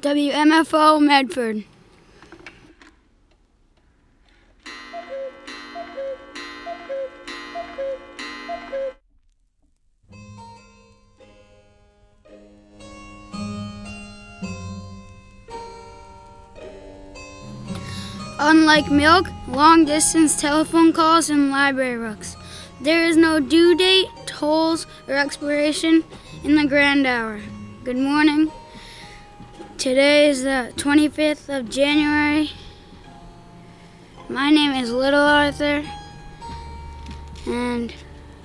WMFO Medford. Unlike milk, long-distance telephone calls, and library books, there is no due date, tolls, or expiration in the grand hour. Good morning. Today is the 25th of January. My name is Little Arthur, and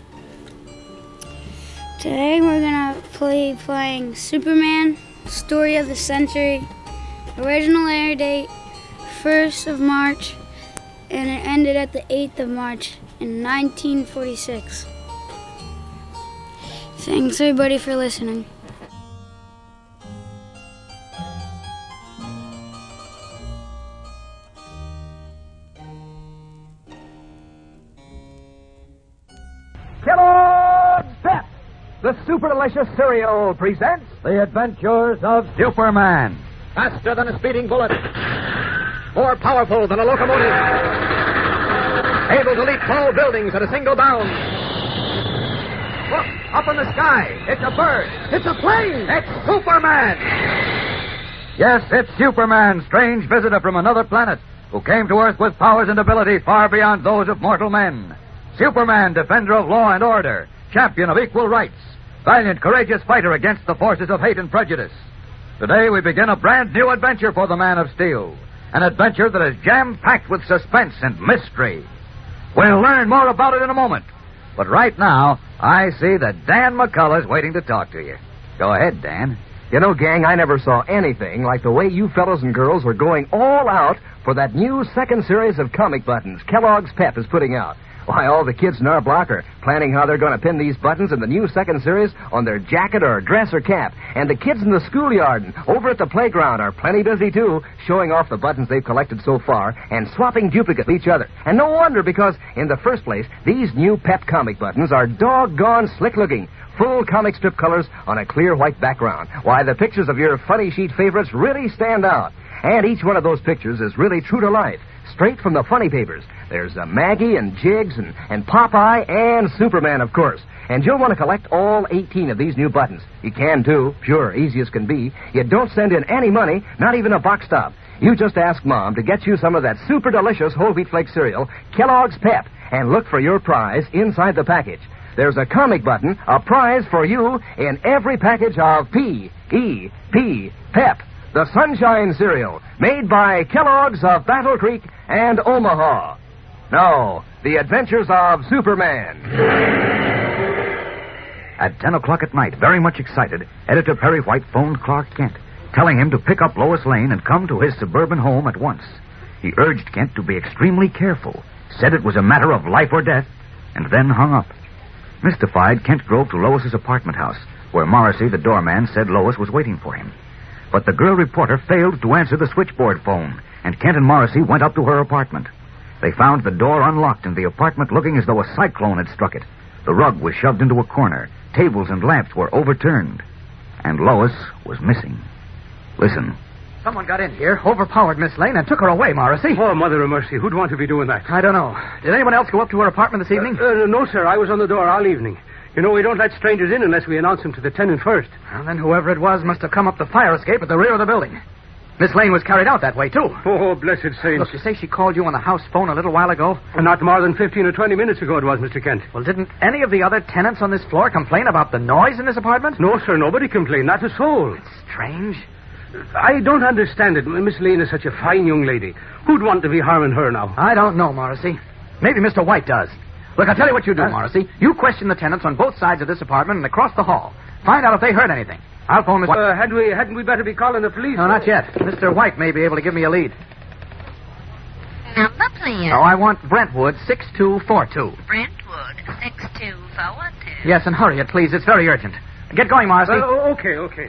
today we're going to playing Superman, Story of the Century, original air date 1st of March, and it ended at the 8th of March in 1946. Thanks everybody for listening. Kellogg's Pep, the super delicious cereal, presents The Adventures of Superman. Faster than a speeding bullet, more powerful than a locomotive, able to leap tall buildings at a single bound. Look, up in the sky, it's a bird, it's a plane, it's Superman. Yes, it's Superman, strange visitor from another planet, who came to Earth with powers and ability far beyond those of mortal men. Superman, defender of law and order, champion of equal rights, valiant, courageous fighter against the forces of hate and prejudice. Today we begin a brand new adventure for the Man of Steel, an adventure that is jam-packed with suspense and mystery. We'll learn more about it in a moment. But right now, I see that Dan McCullough's waiting to talk to you. Go ahead, Dan. You know, gang, I never saw anything like the way you fellows and girls were going all out for that new second series of comic buttons Kellogg's Pep is putting out. Why, all the kids in our block are planning how they're going to pin these buttons in the new second series on their jacket or dress or cap. And the kids in the schoolyard and over at the playground are plenty busy, too, showing off the buttons they've collected so far and swapping duplicates with each other. And no wonder, because, in the first place, these new Pep comic buttons are doggone slick-looking. Full comic strip colors on a clear white background. Why, the pictures of your funny sheet favorites really stand out. And each one of those pictures is really true to life, straight from the funny papers. There's Maggie and Jiggs and Popeye and Superman, of course. And you'll want to collect all 18 of these new buttons. You can, too. Sure, easy as can be. You don't send in any money, not even a box stop. You just ask Mom to get you some of that super delicious whole wheat flake cereal, Kellogg's Pep, and look for your prize inside the package. There's a comic button, a prize for you, in every package of P.E.P. Pep, the Sunshine Cereal, made by Kellogg's of Battle Creek and Omaha. Now, The Adventures of Superman. At 10 o'clock at night, very much excited, Editor Perry White phoned Clark Kent, telling him to pick up Lois Lane and come to his suburban home at once. He urged Kent to be extremely careful, said it was a matter of life or death, and then hung up. Mystified, Kent drove to Lois's apartment house, where Morrissey, the doorman, said Lois was waiting for him. But the girl reporter failed to answer the switchboard phone, and Kent and Morrissey went up to her apartment. They found the door unlocked and the apartment looking as though a cyclone had struck it. The rug was shoved into a corner. Tables and lamps were overturned. And Lois was missing. Listen. Someone got in here, overpowered Miss Lane, and took her away, Morrissey. Oh, Mother of Mercy, who'd want to be doing that? I don't know. Did anyone else go up to her apartment this evening? No, sir. I was on the door all evening. You know, we don't let strangers in unless we announce them to the tenant first. Well, then whoever it was must have come up the fire escape at the rear of the building. Miss Lane was carried out that way, too. Oh, blessed saints. Look, you say she called you on the house phone a little while ago? Not more than 15 or 20 minutes ago it was, Mr. Kent. Well, didn't any of the other tenants on this floor complain about the noise in this apartment? No, sir, nobody complained, not a soul. It's strange. I don't understand it. Miss Lane is such a fine young lady. Who'd want to be harming her now? I don't know, Morrissey. Maybe Mr. White does. Look, I'll tell you what you do, Morrissey. You question the tenants on both sides of this apartment and across the hall. Find out if they heard anything. I'll phone Mr. Hadn't we better be calling the police? No, not yet. Mr. White may be able to give me a lead. Number, please. Oh, I want Brentwood 6242. Brentwood 62412. Yes, and hurry it, please. It's very urgent. Get going, Morrissey. Okay.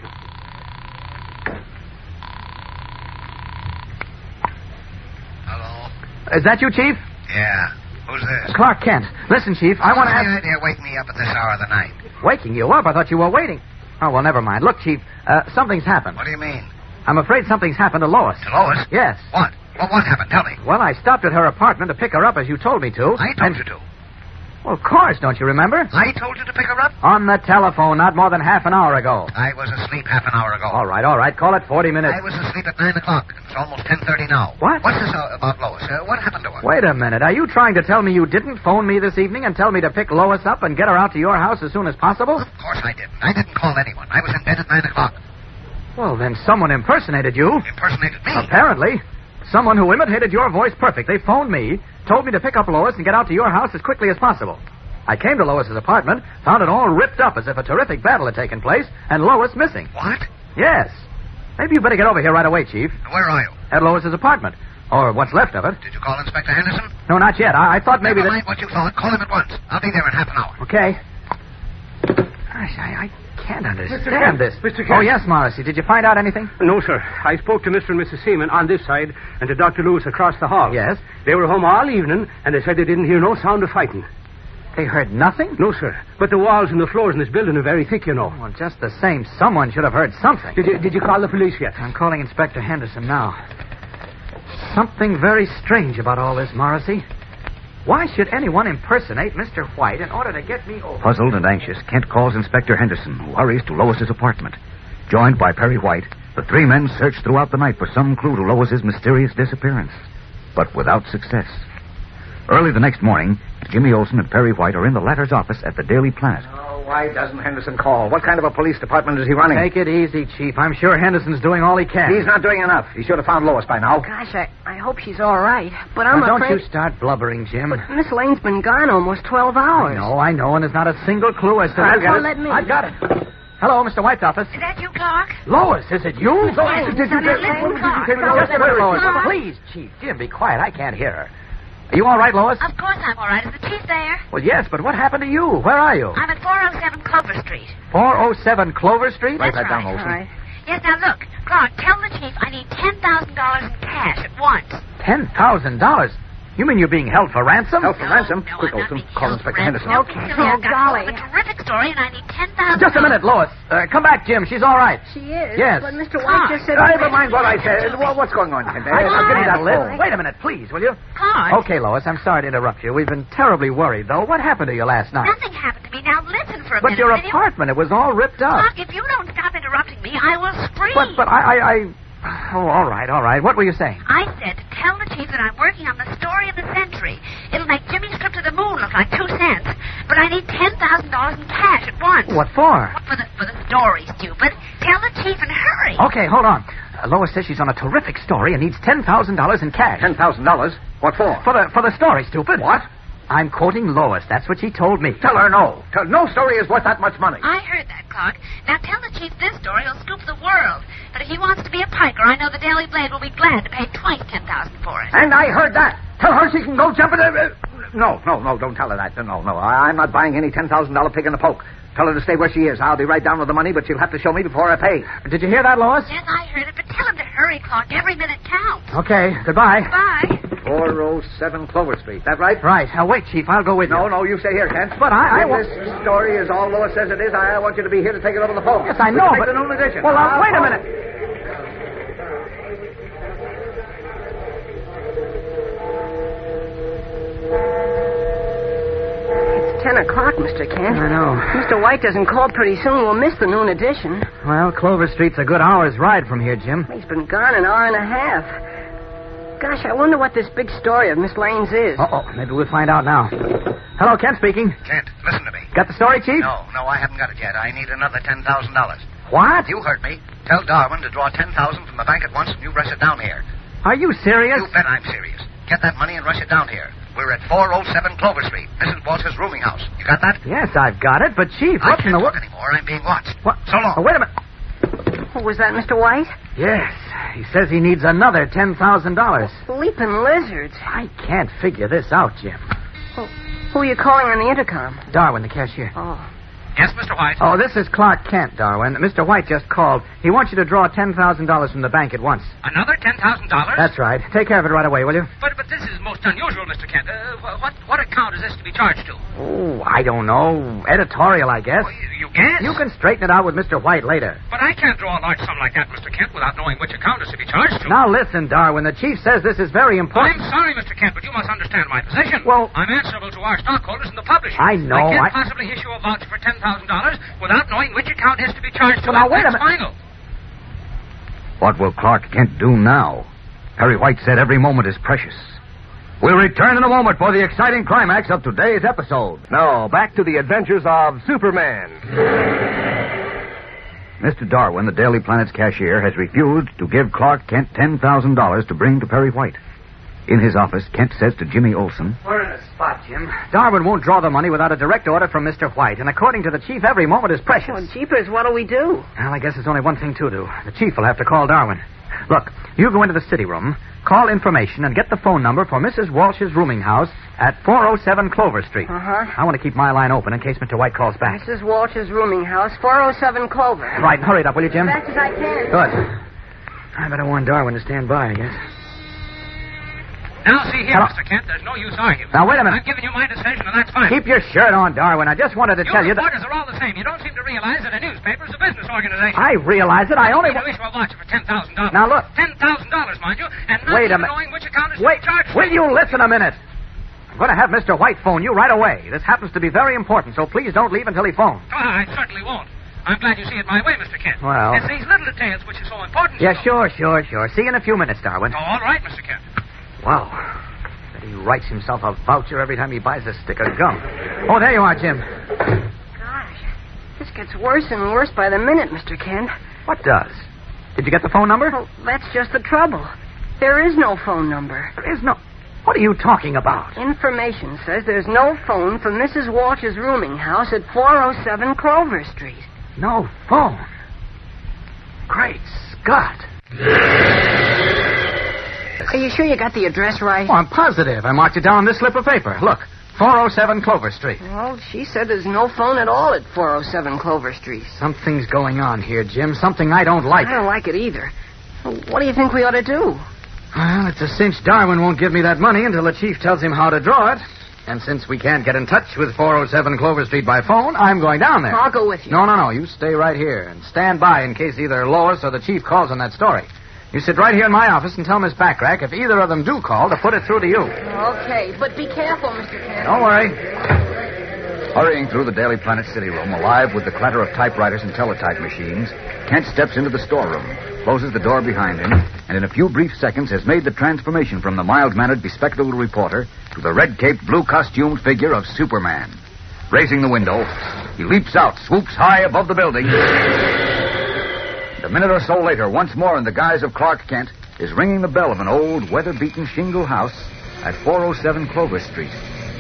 Hello? Is that you, Chief? Yeah. Who's this? Clark Kent. Listen, Chief, I want to What's ask... the idea wake me up at this hour of the night? Waking you up? I thought you were waiting. Oh, well, never mind. Look, Chief, something's happened. What do you mean? I'm afraid something's happened to Lois. To Lois? Yes. What? Well, what happened? Tell me. Well, I stopped at her apartment to pick her up as you told me to. I told you to. Well, of course, don't you remember? I told you to pick her up? On the telephone, not more than half an hour ago. I was asleep half an hour ago. All right. Call it 40 minutes. I was asleep at 9 o'clock. It's almost 10:30 now. What? What's this about Lois? What happened to her? Wait a minute. Are you trying to tell me you didn't phone me this evening and tell me to pick Lois up and get her out to your house as soon as possible? Of course I didn't. I didn't call anyone. I was in bed at 9 o'clock. Well, then someone impersonated you. Impersonated me? Apparently. Someone who imitated your voice perfect. They phoned me, told me to pick up Lois and get out to your house as quickly as possible. I came to Lois's apartment, found it all ripped up as if a terrific battle had taken place, and Lois missing. What? Yes. Maybe you better get over here right away, Chief. Where are you? At Lois's apartment. Or what's left of it. Did you call Inspector Henderson? No, not yet. I thought maybe Never mind what you thought. Call him at once. I'll be there in half an hour. Okay. Gosh, I can't understand Kent. this. Mr. Kent. Oh, yes, Morrissey. Did you find out anything? No, sir. I spoke to Mr. and Mrs. Seaman on this side and to Dr. Lewis across the hall. Yes? They were home all evening, and they said they didn't hear no sound of fighting. They heard nothing? No, sir. But the walls and the floors in this building are very thick, you know. Well, just the same, someone should have heard something. Did you call the police yet? I'm calling Inspector Henderson now. Something very strange about all this, Morrissey. Why should anyone impersonate Mr. White in order to get me over? Puzzled and anxious, Kent calls Inspector Henderson, who hurries to Lois's apartment. Joined by Perry White, the three men search throughout the night for some clue to Lois's mysterious disappearance, but without success. Early the next morning, Jimmy Olsen and Perry White are in the latter's office at the Daily Planet. Oh, why doesn't Henderson call? What kind of a police department is he running? Take it easy, Chief. I'm sure Henderson's doing all he can. He's not doing enough. He should have found Lois by now. Gosh, I hope she's all right. But I'm Now, afraid... don't you start blubbering, Jim. Miss Lane's been gone almost 12 hours. I know, and there's not a single clue as to... I've got it. Let me. I've got it. Hello, Mr. White's office. Is that you, Clark? Lois, is it you? Yes, Did you Sonny, listen, Clark. Just a minute, Lois. Clark. Please, Chief. Jim, be quiet. I can't hear her. Are you all right, Lois? Of course I'm all right. Is the chief there? Well, yes, but what happened to you? Where are you? I'm at 407 Clover Street. 407 Clover Street? That's that down, right. Olsen. All right. Yes, now look. Clark, tell the chief I need $10,000 in cash at once. $10,000? You mean you're being held for ransom? Held for ransom? No, Quick, I'm not Olsen. being Call held Inspector for ransom. Henderson. No, Okay. Silly, I've Oh, got golly. a terrific story, and I need $10,000. Just a minute, Lois. Come back, Jim. She's all right. She is. Yes. But Mr. White just said... Never mind what I said. What's going on, Kent? I I'll give you that handle it. phone. Wait a minute, please, will you? Clark. Okay, Lois, I'm sorry to interrupt you. We've been terribly worried, though. What happened to you last night? Nothing happened to me. Now listen for a But minute, your will you? apartment, it was all ripped up. Clark, if you don't stop interrupting me, I will scream. But I... Oh, all right. What were you saying? I said to tell the chief that I'm working on the story of the century. It'll make Jimmy's trip to the moon look like 2 cents. But I need $10,000 in cash at once. What for? For the story, stupid. Tell the chief and hurry. Okay, hold on. Lois says she's on a terrific story and needs $10,000 in cash. $10,000? What for? For the story, stupid. What? I'm quoting Lois. That's what she told me. Tell her no. No story is worth that much money. I heard that, Clark. Now tell the chief this story will scoop the world. But if he wants to be a piker, I know the Daily Blade will be glad to pay twice $10,000 for it. And I heard that. Tell her she can go jump in the... No, don't tell her that. No. I'm not buying any $10,000 pig in the poke. Tell her to stay where she is. I'll be right down with the money, but she'll have to show me before I pay. Did you hear that, Lois? Yes, I heard it, but tell him to hurry, Clark. Every minute counts. Okay, goodbye. Bye. 407 Clover Street. That right? Right. Wait, Chief. I'll go with you. No, you stay here, Kent. But I If want... this story is all Lois says it is, I want you to be here to take it over the phone. Yes, I know, We can but... make the noon edition. Well, wait a minute. It's 10 o'clock, Mr. Kent. I know. Mr. White doesn't call pretty soon. We'll miss the noon edition. Well, Clover Street's a good hour's ride from here, Jim. He's been gone an hour and a half. Gosh, I wonder what this big story of Miss Lane's is. Uh-oh. Maybe we'll find out now. Hello, Kent speaking. Kent, listen to me. Got the story, Chief? No, I haven't got it yet. I need another $10,000. What? You heard me. Tell Darwin to draw $10,000 from the bank at once, and you rush it down here. Are you serious? You bet I'm serious. Get that money and rush it down here. We're at 407 Clover Street, Mrs. Walsh's rooming house. You got that? Yes, I've got it, but Chief, I what in can't the talk world? anymore. I'm being watched. What? So long. Oh, wait a minute. Oh, was that Mr. White? Yes, he says he needs another $10,000. Sleeping lizards. I can't figure this out, Jim. Who are you calling on the intercom? Darwin, the cashier. Oh. Yes, Mr. White. Oh, this is Clark Kent, Darwin. Mr. White just called. He wants you to draw $10,000 from the bank at once. Another $10,000? That's right. Take care of it right away, will you? But this is most unusual, Mr. Kent. What account is this to be charged to? Oh, I don't know. Editorial, I guess. Oh, you guess? You can straighten it out with Mr. White later. But I can't draw a large sum like that, Mr. Kent, without knowing which account is to be charged to. Now listen, Darwin. The chief says this is very important. I'm sorry, Mr. Kent, but you must understand my position. Well, I'm answerable to our stockholders and the publisher. I know. I can't possibly issue a voucher for $10,000 without knowing which account is to be charged to. Well, now, wait a minute. Final. What will Clark Kent do now? Perry White said every moment is precious. We'll return in a moment for the exciting climax of today's episode. Now, back to the adventures of Superman. Mr. Darwin, the Daily Planet's cashier, has refused to give Clark Kent $10,000 to bring to Perry White. In his office, Kent says to Jimmy Olsen, We're in a spot, Jim. Darwin won't draw the money without a direct order from Mr. White, and according to the chief, every moment is precious. Well, jeepers, what'll we do? Well, I guess there's only one thing to do. The chief will have to call Darwin. Look, you go into the city room, call information, and get the phone number for Mrs. Walsh's rooming house at 407 Clover Street. Uh-huh. I want to keep my line open in case Mr. White calls back. Mrs. Walsh's rooming house, 407 Clover. Right, hurry it up, will you, Jim? As fast as I can. Good. I better warn Darwin to stand by, I guess. Now, see here, Hello? Mr. Kent, there's no use arguing. Now, wait a minute. I'm giving you my decision, and that's fine. Keep your shirt on, Darwin. I just wanted to tell you that... reporters are all the same. You don't seem to realize that a newspaper is a business organization. I realize it. I only... You issue a voucher for $10,000. Now, look. $10,000, mind you, and not Wait a even minute. knowing which account is Wait, charged. will you listen a minute? I'm going to have Mr. White phone you right away. This happens to be very important, so please don't leave until he phones. Oh, I certainly won't. I'm glad you see it my way, Mr. Kent. Well... It's these little details which are so important. Yeah, sure. See you in a few minutes, Darwin. Oh, all right, Mr. Kent. Wow. He writes himself a voucher every time he buys a stick of gum. Oh, there you are, Jim. Gosh, this gets worse and worse by the minute, Mr. Kent. What does? Did you get the phone number? Well, that's just the trouble. There is no phone number. There is no... What are you talking about? Information says there's no phone for Mrs. Walsh's rooming house at 407 Clover Street. No phone. Great Scott. Are you sure you got the address right? Oh, I'm positive. I marked it down on this slip of paper. Look, 407 Clover Street. Well, she said there's no phone at all at 407 Clover Street. Something's going on here, Jim. Something I don't like. I don't like it either. Well, what do you think we ought to do? Well, it's a cinch Darwin won't give me that money until the chief tells him how to draw it. And since we can't get in touch with 407 Clover Street by phone, I'm going down there. I'll go with you. No. You stay right here and stand by in case either Lois or the chief calls on that story. You sit right here in my office and tell Miss Backrack if either of them do call to put it through to you. Okay, but be careful, Mr. Kent. Don't worry. Hurrying through the Daily Planet city room, alive with the clatter of typewriters and teletype machines, Kent steps into the storeroom, closes the door behind him, and in a few brief seconds has made the transformation from the mild-mannered, bespectacled reporter to the red-caped, blue-costumed figure of Superman. Raising the window, he leaps out, swoops high above the building. A minute or so later, once more in the guise of Clark Kent, is ringing the bell of an old, weather-beaten shingle house at 407 Clover Street.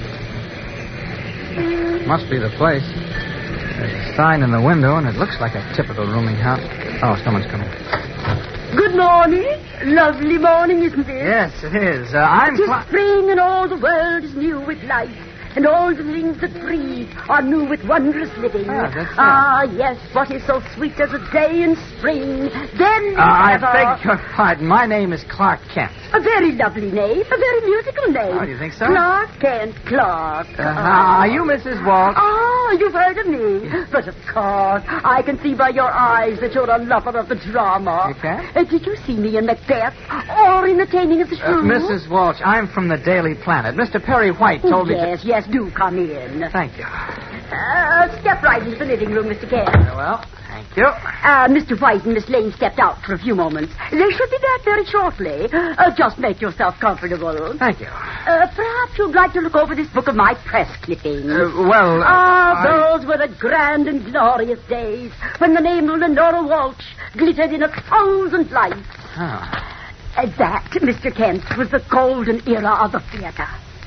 Must be the place. There's a sign in the window, and it looks like a typical rooming house. Oh, someone's coming. Good morning. Lovely morning, isn't it? Yes, it is. I'm... It is spring, and all the world is new with life. And all the things that breathe are new with wondrous living. Yes, what is so sweet as a day in spring? Then I beg your pardon. My name is Clark Kent. A very lovely name, a very musical name. Oh, do you think so? Clark Kent, Clark. Are you Mrs. Walsh? Oh, you've heard of me. But of course, I can see by your eyes that you're a lover of the drama. You can? Did you see me in Macbeth or in The Taming of the Shrew? Mrs. Walsh, I'm from the Daily Planet. Mr. Perry White told me to... Yes, do come in. Thank you. Step right into the living room, Mr. Kent. Well, thank you. Mr. White and Miss Lane stepped out for a few moments. They should be back very shortly. Just make yourself comfortable. Thank you. Perhaps you'd like to look over this book of my press clippings. Well, those were the grand and glorious days when the name of Lenora Walsh glittered in 1,000 lights. Oh. That, Mr. Kent, was the golden era of the theater.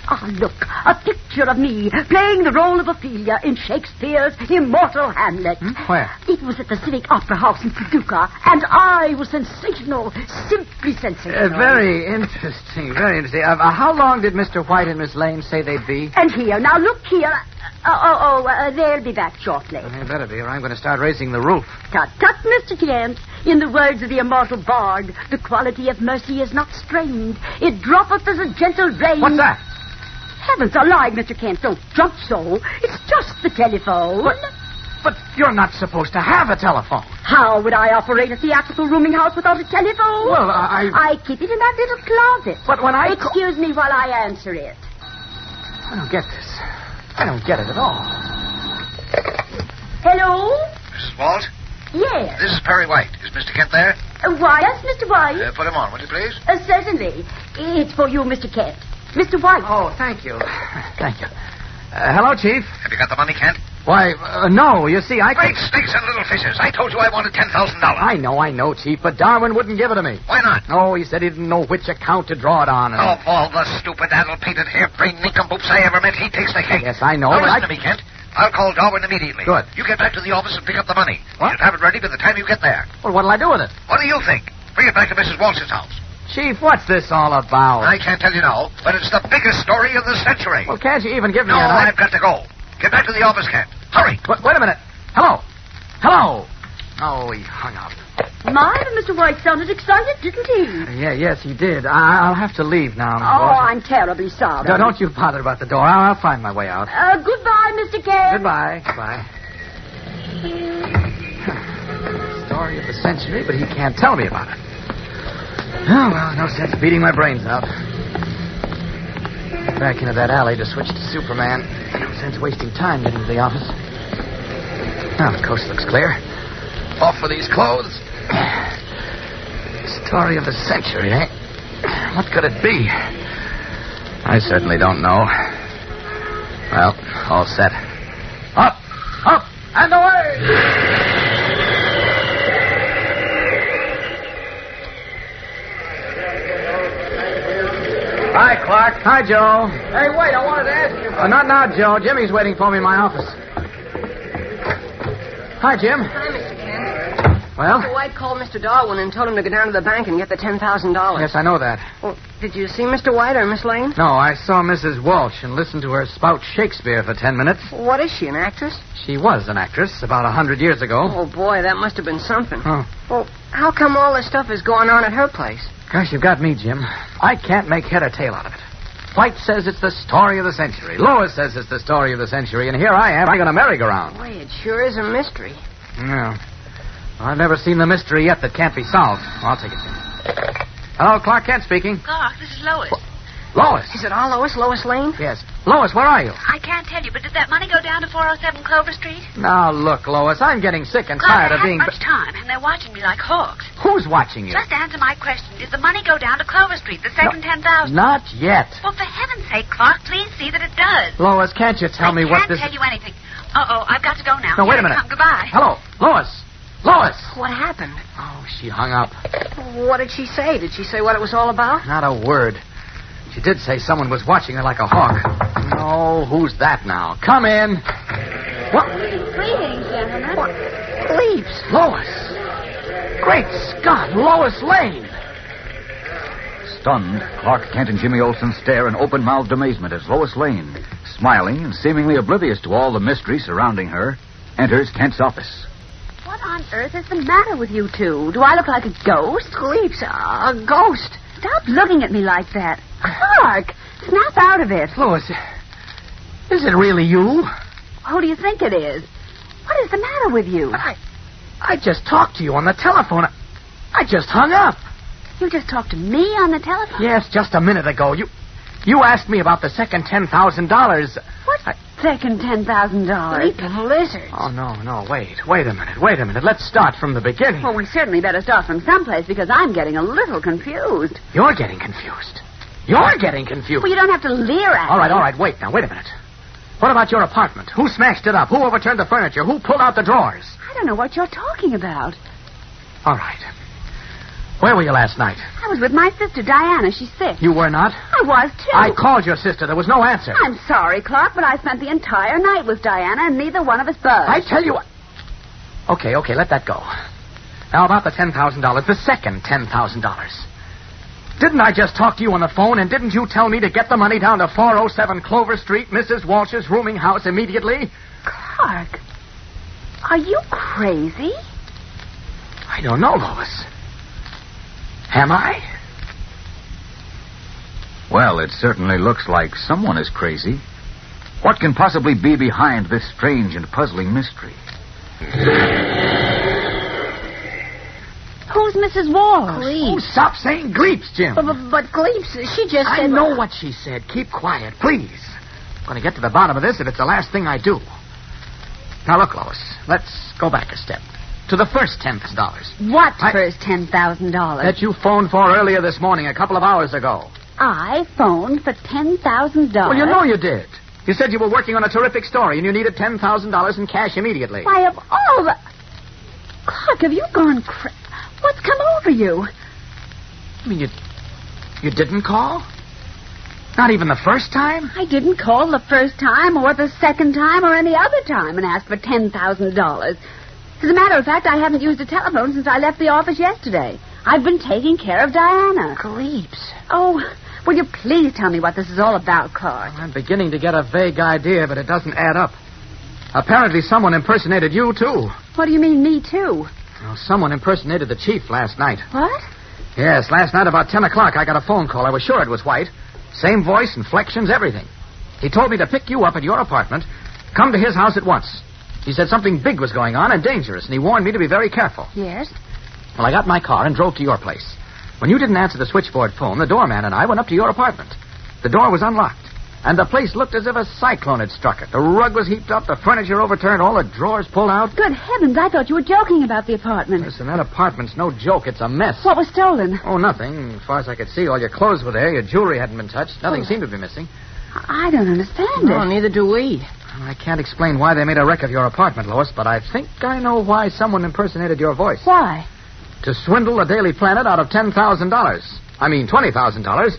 Ah, look, a picture of me playing the role of Ophelia in Shakespeare's immortal Hamlet. Where? It was at the Civic Opera House in Paducah, and I was sensational, simply sensational. Very interesting, very interesting. How long did Mr. White and Miss Lane say they'd be? And here, now look here. They'll be back shortly. They better be, or I'm going to start raising the roof. Tut, tut, Mr. Kent. In the words of the immortal bard, the quality of mercy is not strained. It droppeth as a gentle rain. What's that? Heavens alive, Mr. Kent, don't jump so. It's just the telephone. But you're not supposed to have a telephone. How would I operate a theatrical rooming house without a telephone? Well, I keep it in that little closet. But when I... Excuse me while I answer it. I don't get this. I don't get it at all. Hello? Mrs. Walsh? Yes. This is Perry White. Is Mr. Kent there? Why, yes, Mr. White. Put him on, will you, please? Certainly. It's for you, Mr. Kent. Mr. White. Oh, thank you. Thank you. Hello, Chief. Have you got the money, Kent? Why, no. You see, Great snakes and little fishes. I told you I wanted $10,000. I know, Chief, but Darwin wouldn't give it to me. Why not? Oh, he said he didn't know which account to draw it on. Oh, of all the stupid, addle-pated, hair-brained nincompoops I ever met, he takes the cake. Yes, I know. Now, listen to me, Kent. I'll call Darwin immediately. Good. You get back to the office and pick up the money. What? You should have it ready by the time you get there. Well, what'll I do with it? What do you think? Bring it back to Mrs. Walsh's house. Chief, what's this all about? I can't tell you now, but it's the biggest story of the century. Well, can't you even give me No, an I've got to go. Get back to the office, Kent. Hurry. Wait a minute. Hello. Oh, he hung up. My, Mr. White sounded excited, didn't he? Yes, he did. I'll have to leave now. Oh, I'm terribly sorry. No, don't you bother about the door. I'll find my way out. Goodbye, Mr. Kent. Goodbye. Story of the century, but he can't tell me about it. Oh, well, no sense beating my brains out. Back into that alley to switch to Superman. No sense wasting time getting to the office. Now, the coast looks clear. Off for these clothes. Story of the century, eh? What could it be? I certainly don't know. Well, all set. Up, and away! Hi, Clark. Hi, Joe. Hey, wait, I wanted to ask you... not now, Joe. Jimmy's waiting for me in my office. Hi, Jim. Hi, Mr. Kent. Well? Mr. White called Mr. Darwin and told him to go down to the bank and get the $10,000. Yes, I know that. Well, did you see Mr. White or Miss Lane? No, I saw Mrs. Walsh and listened to her spout Shakespeare for 10 minutes. What is she, an actress? She was an actress about 100 years ago. Oh, boy, that must have been something. Oh. Well, how come all this stuff is going on at her place? Gosh, you've got me, Jim. I can't make head or tail out of it. White says it's the story of the century. Lois says it's the story of the century. And here I am, I got a merry-go-round. Boy, it sure is a mystery. Yeah. Well, I've never seen the mystery yet that can't be solved. Well, I'll take it, Jim. Hello, Clark Kent speaking. Clark, this is Lois. Lois. Is it all Lois Lane? Yes. Lois, where are you? I can't tell you, but did that money go down to 407 Clover Street? Now, look, Lois, I'm getting sick and Clark, tired of being... I haven't much time, and they're watching me like hawks. Who's watching you? Just answer my question. Did the money go down to Clover Street, the second 10,000? Not yet. Well, for heaven's sake, Clark, please see that it does. Lois, can't you tell me what this... I can't tell you anything. Uh-oh, I've got to go now. No, wait a Here I minute. come. Goodbye. Hello, Lois. Lois. What happened? Oh, she hung up. What did she say? Did she say what it was all about? Not a word. She did say someone was watching her like a hawk. Oh, who's that now? Come in. What? Greetings, gentlemen. What? Leaves. Lois. Great Scott, Lois Lane. Stunned, Clark Kent and Jimmy Olsen stare in open-mouthed amazement as Lois Lane, smiling and seemingly oblivious to all the mystery surrounding her, enters Kent's office. What on earth is the matter with you two? Do I look like a ghost? Leaves. A ghost. Stop looking at me like that. Clark, snap out of it. Lois, is it really you? Who do you think it is? What is the matter with you? I just talked to you on the telephone. I just hung up. You just talked to me on the telephone? Yes, just a minute ago. You asked me about the second $10,000. What second $10,000? Leaping lizards. Oh, no, wait a minute. Let's start from the beginning. Well, we certainly better start from someplace because I'm getting a little confused. You're getting confused. Well, you don't have to leer at me. All right, wait a minute. What about your apartment? Who smashed it up? Who overturned the furniture? Who pulled out the drawers? I don't know what you're talking about. All right. Where were you last night? I was with my sister, Diana. She's sick. You were not? I was, too. I called your sister. There was no answer. I'm sorry, Clark, but I spent the entire night with Diana, and neither one of us buzzed. I tell you what... Okay, let that go. Now, about the $10,000, the second $10,000. Didn't I just talk to you on the phone, and didn't you tell me to get the money down to 407 Clover Street, Mrs. Walsh's rooming house, immediately? Clark, are you crazy? I don't know, Lois. Am I? Well, it certainly looks like someone is crazy. What can possibly be behind this strange and puzzling mystery? Who's Mrs. Walsh? Oh, stop saying Gleeps, Jim. But Gleeps, she just I said... know what she said. Keep quiet, please. I'm going to get to the bottom of this if it's the last thing I do. Now, look, Lois, let's go back a step. To the first $10,000. What first $10,000? That you phoned for earlier this morning, a couple of hours ago. I phoned for $10,000? Well, you know you did. You said you were working on a terrific story and you needed $10,000 in cash immediately. Why, of all the... Clark, have you gone crazy? What's come over you? I mean, you didn't call? Not even the first time? I didn't call the first time or the second time or any other time and ask for $10,000. As a matter of fact, I haven't used a telephone since I left the office yesterday. I've been taking care of Diana. Gleeps. Oh, will you please tell me what this is all about, Clark? I'm beginning to get a vague idea, but it doesn't add up. Apparently someone impersonated you, too. What do you mean, me too? Well, someone impersonated the chief last night. What? Yes, last night about 10 o'clock I got a phone call. I was sure it was White. Same voice, inflections, everything. He told me to pick you up at your apartment, come to his house at once. He said something big was going on and dangerous, and he warned me to be very careful. Yes? Well, I got in my car and drove to your place. When you didn't answer the switchboard phone, the doorman and I went up to your apartment. The door was unlocked, and the place looked as if a cyclone had struck it. The rug was heaped up, the furniture overturned, all the drawers pulled out. Good heavens, I thought you were joking about the apartment. Listen, that apartment's no joke. It's a mess. What was stolen? Oh, nothing. As far as I could see, all your clothes were there. Your jewelry hadn't been touched. Nothing seemed to be missing. I don't understand No, it. neither do we. Well, I can't explain why they made a wreck of your apartment, Lois, but I think I know why someone impersonated your voice. Why? To swindle the Daily Planet out of $10,000. I mean, $20,000.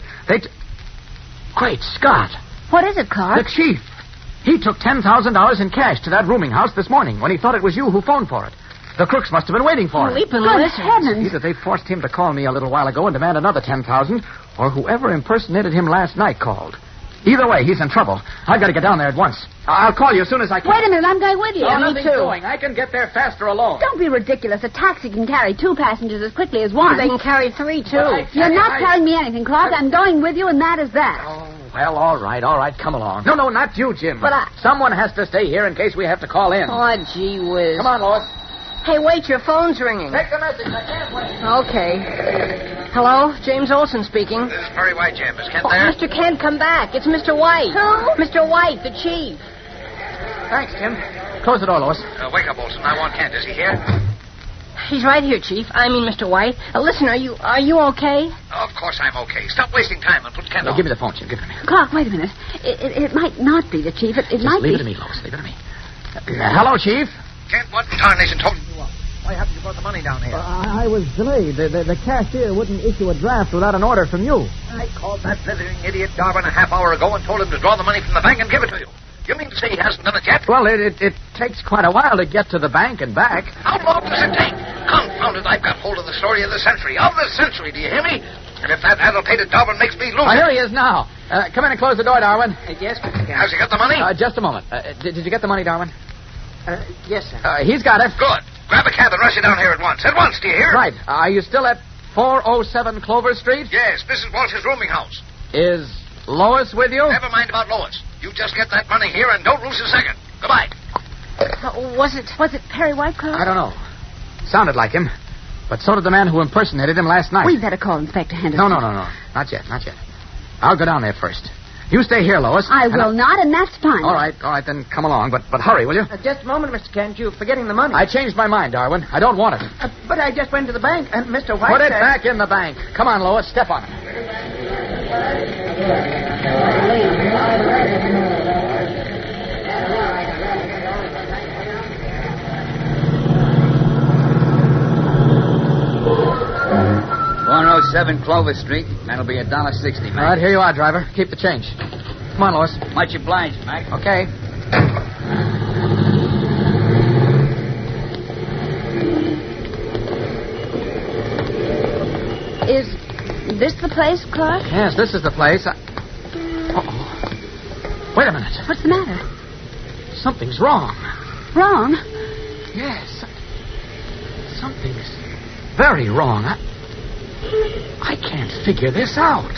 Great Scott. What is it, Clark? The chief. He took $10,000 in cash to that rooming house this morning when he thought it was you who phoned for it. The crooks must have been waiting for him. Good heavens. Either they forced him to call me a little while ago and demand another $10,000, or whoever impersonated him last night called. Either way, he's in trouble. I've got to get down there at once. I'll call you as soon as I can. Wait a minute, I'm going with you. Oh, Me nothing's too. doing. I can get there faster alone. Don't be ridiculous. A taxi can carry 2 passengers as quickly as one. They can carry 3, too. You're not telling me anything, Clark. I'm going with you, and that is that. Oh, well, all right. Come along. No, not you, Jim. But Someone has to stay here in case we have to call in. Oh, gee whiz. Come on, Lois. Hey, wait, your phone's ringing. Take the message. I can't wait. Okay. Hello, James Olson speaking. This is Perry White, Jim. Is Kent Oh, there? Mr. Kent, come back. It's Mr. White. Who? Mr. White, the chief. Thanks, Jim. Close the door, Lois. Wake up, Olson. I want Kent. Is he here? He's right here, Chief. I mean, Mr. White. Listen, are you okay? Of course I'm okay. Stop wasting time and put Kent on. Give me the phone, Jim. Give it to me. Clark, wait a minute. It might not be the chief. It might be. Leave it to me, Lois. Leave it to me. Hello, Chief. Kent, what in tarnation told you? Why haven't you brought the money down here? I was delayed. The cashier wouldn't issue a draft without an order from you. I called that blithering idiot Darwin a half hour ago and told him to draw the money from the bank and give it to you. You mean to say he hasn't done it yet? Well, it takes quite a while to get to the bank and back. How long does it take? Confound it, I've got hold of the story of the century. Of the century, do you hear me? And if that addle-pated Darwin makes me lose Here he is now. Come in and close the door, Darwin. Yes, Mr. Kent. Has he got the money? Just a moment. Did you get the money, Darwin? Yes, sir. He's got it. Good. Grab a cab and rush it down here at once. At once, do you hear? Right. Are you still at 407 Clover Street? Yes, Mrs. Walsh's rooming house. Is Lois with you? Never mind about Lois. You just get that money here and don't lose a second. Goodbye. Was it Perry White, Clark? I don't know. Sounded like him. But so did the man who impersonated him last night. We'd better call Inspector Henderson. No. Not yet. I'll go down there first. You stay here, Lois. I will not, and that's fine. All right, then come along. But hurry, will you? Just a moment, Mr. Kent. You're forgetting the money. I changed my mind, Darwin. I don't want it. But I just went to the bank, and Mr. White Put it said... back in the bank. Come on, Lois. Step on it. 407 Clover Street. That'll be $1.60, Mac. All right, here you are, driver. Keep the change. Come on, Lois. Much obliged, Mac. Okay. Is this the place, Clark? Yes, this is the place. Uh-oh. Wait a minute. What's the matter? Something's wrong. Wrong? Yes. Something's very wrong. I can't figure this out.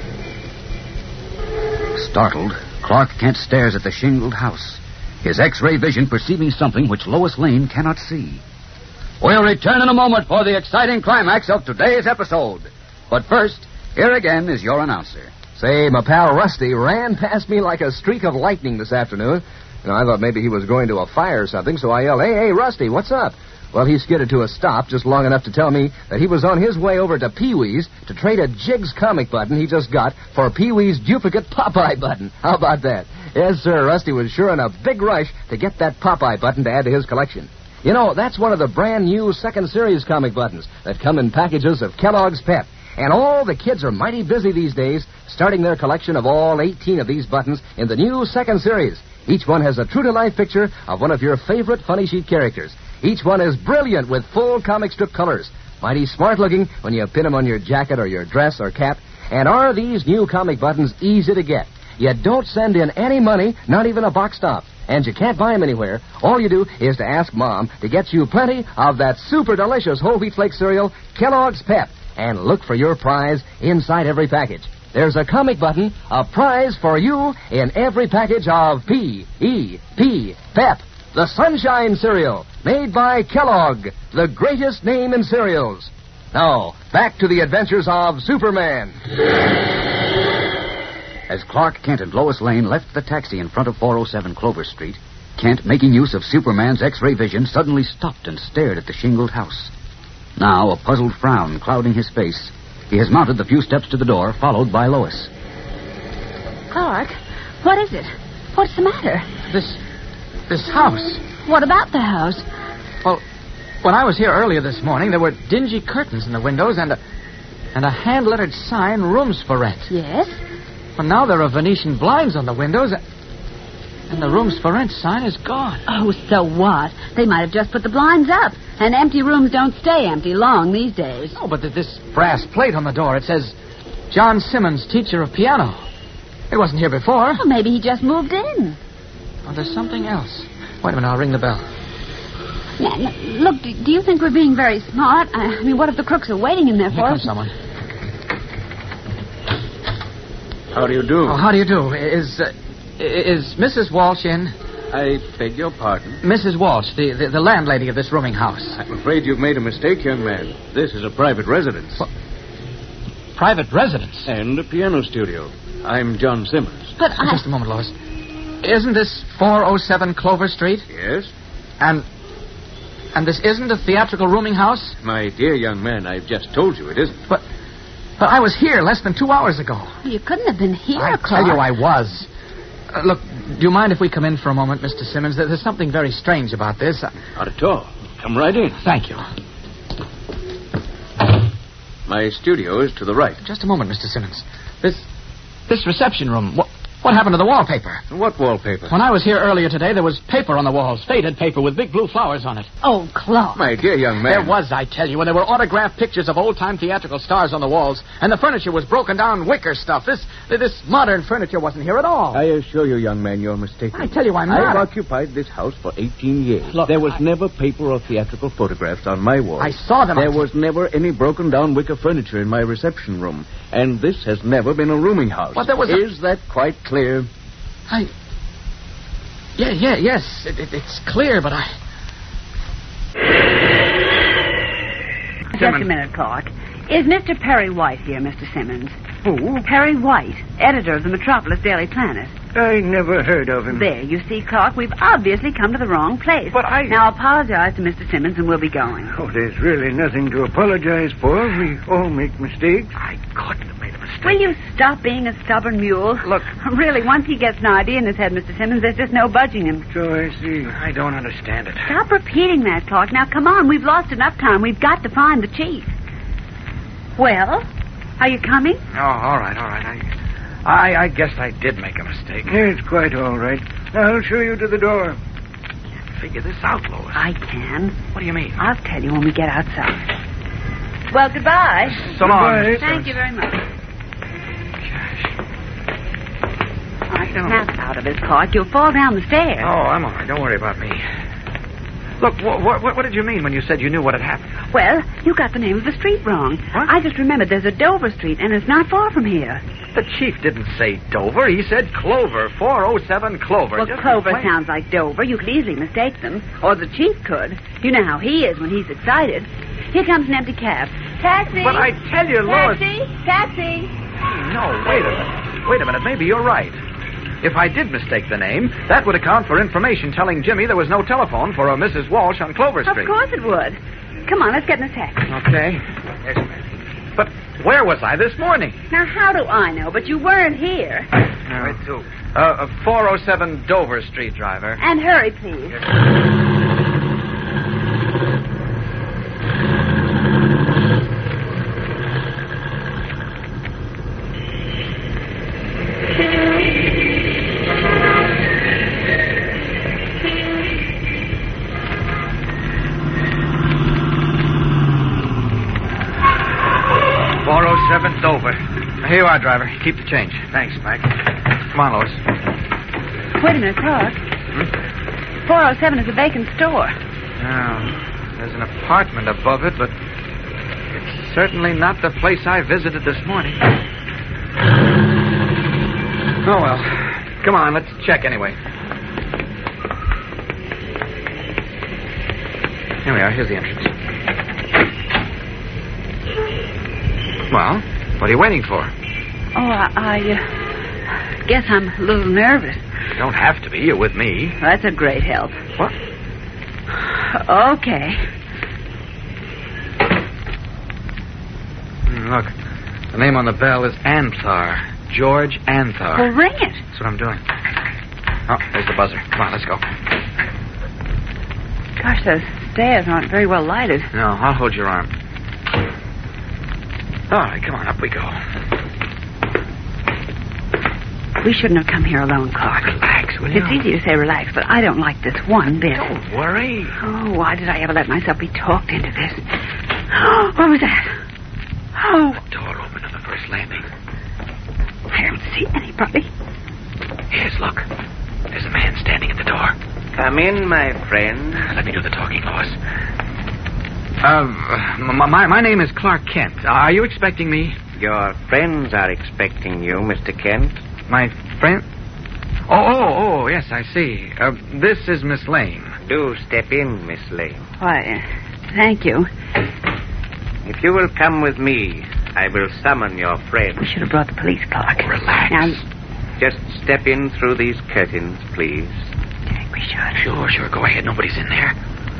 Startled, Clark Kent stares at the shingled house, his X-ray vision perceiving something which Lois Lane cannot see. We'll return in a moment for the exciting climax of today's episode. But first, here again is your announcer. Say, my pal Rusty ran past me like a streak of lightning this afternoon. I thought maybe he was going to a fire or something, so I yelled, Hey, Rusty, what's up? Well, he skidded to a stop just long enough to tell me that he was on his way over to Pee-wee's to trade a Jigs comic button he just got for Pee-wee's duplicate Popeye button. How about that? Yes, sir, Rusty was sure in a big rush to get that Popeye button to add to his collection. You know, that's one of the brand new second series comic buttons that come in packages of Kellogg's Pep. And all the kids are mighty busy these days, starting their collection of all 18 of these buttons in the new second series. Each one has a true-to-life picture of one of your favorite funny sheet characters. Each one is brilliant with full comic strip colors. Mighty smart-looking when you pin them on your jacket or your dress or cap. And are these new comic buttons easy to get? You don't send in any money, not even a box stop. And you can't buy them anywhere. All you do is to ask Mom to get you plenty of that super delicious whole wheat flake cereal, Kellogg's Pep. And look for your prize inside every package. There's a comic button, a prize for you in every package of P-E-P, Pep, the Sunshine Cereal, made by Kellogg, the greatest name in cereals. Now, back to the adventures of Superman. As Clark Kent and Lois Lane left the taxi in front of 407 Clover Street, Kent, making use of Superman's X-ray vision, suddenly stopped and stared at the shingled house. Now, a puzzled frown clouding his face, he has mounted the few steps to the door, followed by Lois. Clark, what is it? What's the matter? This house. What about the house? Well, when I was here earlier this morning, there were dingy curtains in the windows and a hand-lettered sign, Rooms for Rent. Yes? Well, now there are Venetian blinds on the windows, and the Rooms for Rent sign is gone. Oh, so what? They might have just put the blinds up. And empty rooms don't stay empty long these days. Oh, but this brass plate on the door, it says, John Simmons, teacher of piano. It wasn't here before. Well, maybe he just moved in. Oh, there's something else. Wait a minute, I'll ring the bell. Now, look, do you think we're being very smart? I mean, what if the crooks are waiting in there for us? Here comes someone. How do you do? Oh, how do you do? Is Mrs. Walsh in? I beg your pardon? Mrs. Walsh, the landlady of this rooming house. I'm afraid you've made a mistake, young man. This is a private residence. What? Private residence? And a piano studio. I'm John Simmons. But Just a moment, Lois. Isn't this 407 Clover Street? Yes. And this isn't a theatrical rooming house? My dear young man, I've just told you it isn't. But I was here less than 2 hours ago. You couldn't have been here, I Clark. tell you I was. Look, do you mind if we come in for a moment, Mr. Simmons? There's something very strange about this. Not at all. Come right in. Thank you. My studio is to the right. Just a moment, Mr. Simmons. This reception room, what happened to the wallpaper? What wallpaper? When I was here earlier today, there was paper on the walls, faded paper with big blue flowers on it. Oh, Clark. My dear young man. There was, I tell you, and there were autographed pictures of old-time theatrical stars on the walls, and the furniture was broken down wicker stuff. This modern furniture wasn't here at all. I assure you, young man, you're mistaken. I tell you, I'm not. I've occupied this house for 18 years. Look, there was never paper or theatrical photographs on my walls. I saw them. There was never any broken-down wicker furniture in my reception room, and this has never been a rooming house. But there was Is that quite clear? Yes, it's clear, but Just a minute, Clark. Is Mr. Perry White here, Mr. Simmons? Who? Perry White, editor of the Metropolis Daily Planet. I never heard of him. There, you see, Clark, we've obviously come to the wrong place. But Now, apologize to Mr. Simmons and we'll be going. Oh, there's really nothing to apologize for. We all make mistakes. I couldn't have made a mistake. Will you stop being a stubborn mule? Look. Really, once he gets an idea in his head, Mr. Simmons, there's just no budging him. So I see. I don't understand it. Stop repeating that, Clark. Now, come on, we've lost enough time. We've got to find the chief. Well, Are you coming? Oh, all right. I guess I did make a mistake. It's quite all right. I'll show you to the door. Figure this out, Lois. I can. What do you mean? I'll tell you when we get outside. Well, goodbye. So long. Goodbye. Thank you very much. Snap out of it, Clark. You'll fall down the stairs. Oh, I'm all right. Don't worry about me. Look, what did you mean when you said you knew what had happened? Well, you got the name of the street wrong. What? I just remembered there's a Dover Street, and it's not far from here. The chief didn't say Dover. He said Clover. 407 Clover. Well, Just Clover explain. sounds like Dover. You could easily mistake them. Or the chief could. You know how he is when he's excited. Here comes an empty cab. Taxi! But I tell you, Lois... Taxi! No, wait a minute. Wait a minute. Maybe you're right. If I did mistake the name, that would account for information telling Jimmy there was no telephone for a Mrs. Walsh on Clover Street. Of course it would. Come on, let's get in a taxi. Okay. Yes, ma'am. But where was I this morning? Now, how do I know? But you weren't here. Where to? 407 Dover Street, driver. And hurry, please. Dover. Here you are, driver. Keep the change. Thanks, Mike. Come on, Lois. Wait a minute, Clark. 407 is a vacant store. Oh, there's an apartment above it, but it's certainly not the place I visited this morning. Oh, well. Come on, let's check anyway. Here we are. Here's the entrance. Well, what are you waiting for? Oh, I guess I'm a little nervous. You don't have to be. You're with me. That's a great help. What? Okay. Look, the name on the bell is Anthar. George Anthar. Well, ring it. That's what I'm doing. Oh, there's the buzzer. Come on, let's go. Gosh, those stairs aren't very well lighted. No, I'll hold your arm. All right, come on, up we go. We shouldn't have come here alone, Clark. Relax, will you? It's easy to say relax, but I don't like this one bit. Don't worry. Oh, why did I ever let myself be talked into this? What was that? Oh. The door opened on the first landing. I don't see anybody. Yes, look. There's a man standing at the door. Come in, my friend. Let me do the talking, Lois. My name is Clark Kent. Are you expecting me? Your friends are expecting you, Mr. Kent. My friend? Oh, yes, I see. This is Miss Lane. Do step in, Miss Lane. Why, thank you. If you will come with me, I will summon your friend. We should have brought the police, Clark. Oh, relax. Now, just step in through these curtains, please. I think we should. Sure. Go ahead. Nobody's in there.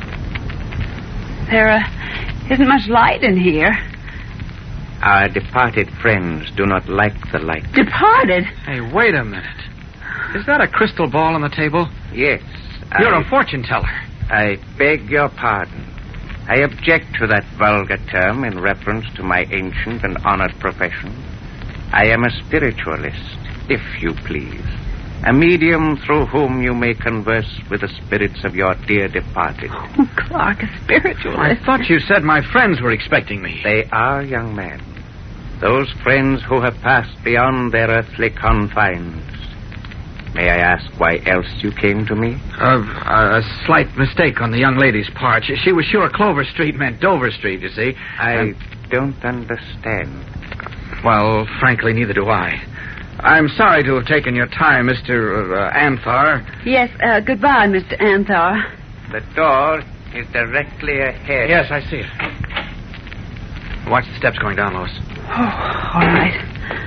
There isn't much light in here. Our departed friends do not like the light. Departed? Hey, wait a minute. Is that a crystal ball on the table? Yes. You're a fortune teller. I beg your pardon. I object to that vulgar term in reference to my ancient and honored profession. I am a spiritualist, if you please. A medium through whom you may converse with the spirits of your dear departed. Oh, Clark, a spiritualist. I thought you said my friends were expecting me. They are, young man. Those friends who have passed beyond their earthly confines. May I ask why else you came to me? A slight mistake on the young lady's part. She was sure Clover Street meant Dover Street, you see. I don't understand. Well, frankly, neither do I. I'm sorry to have taken your time, Mr. Anthar. Yes, goodbye, Mr. Anthar. The door is directly ahead. Yes, I see it. Watch the steps going down, Lois. Oh, all right.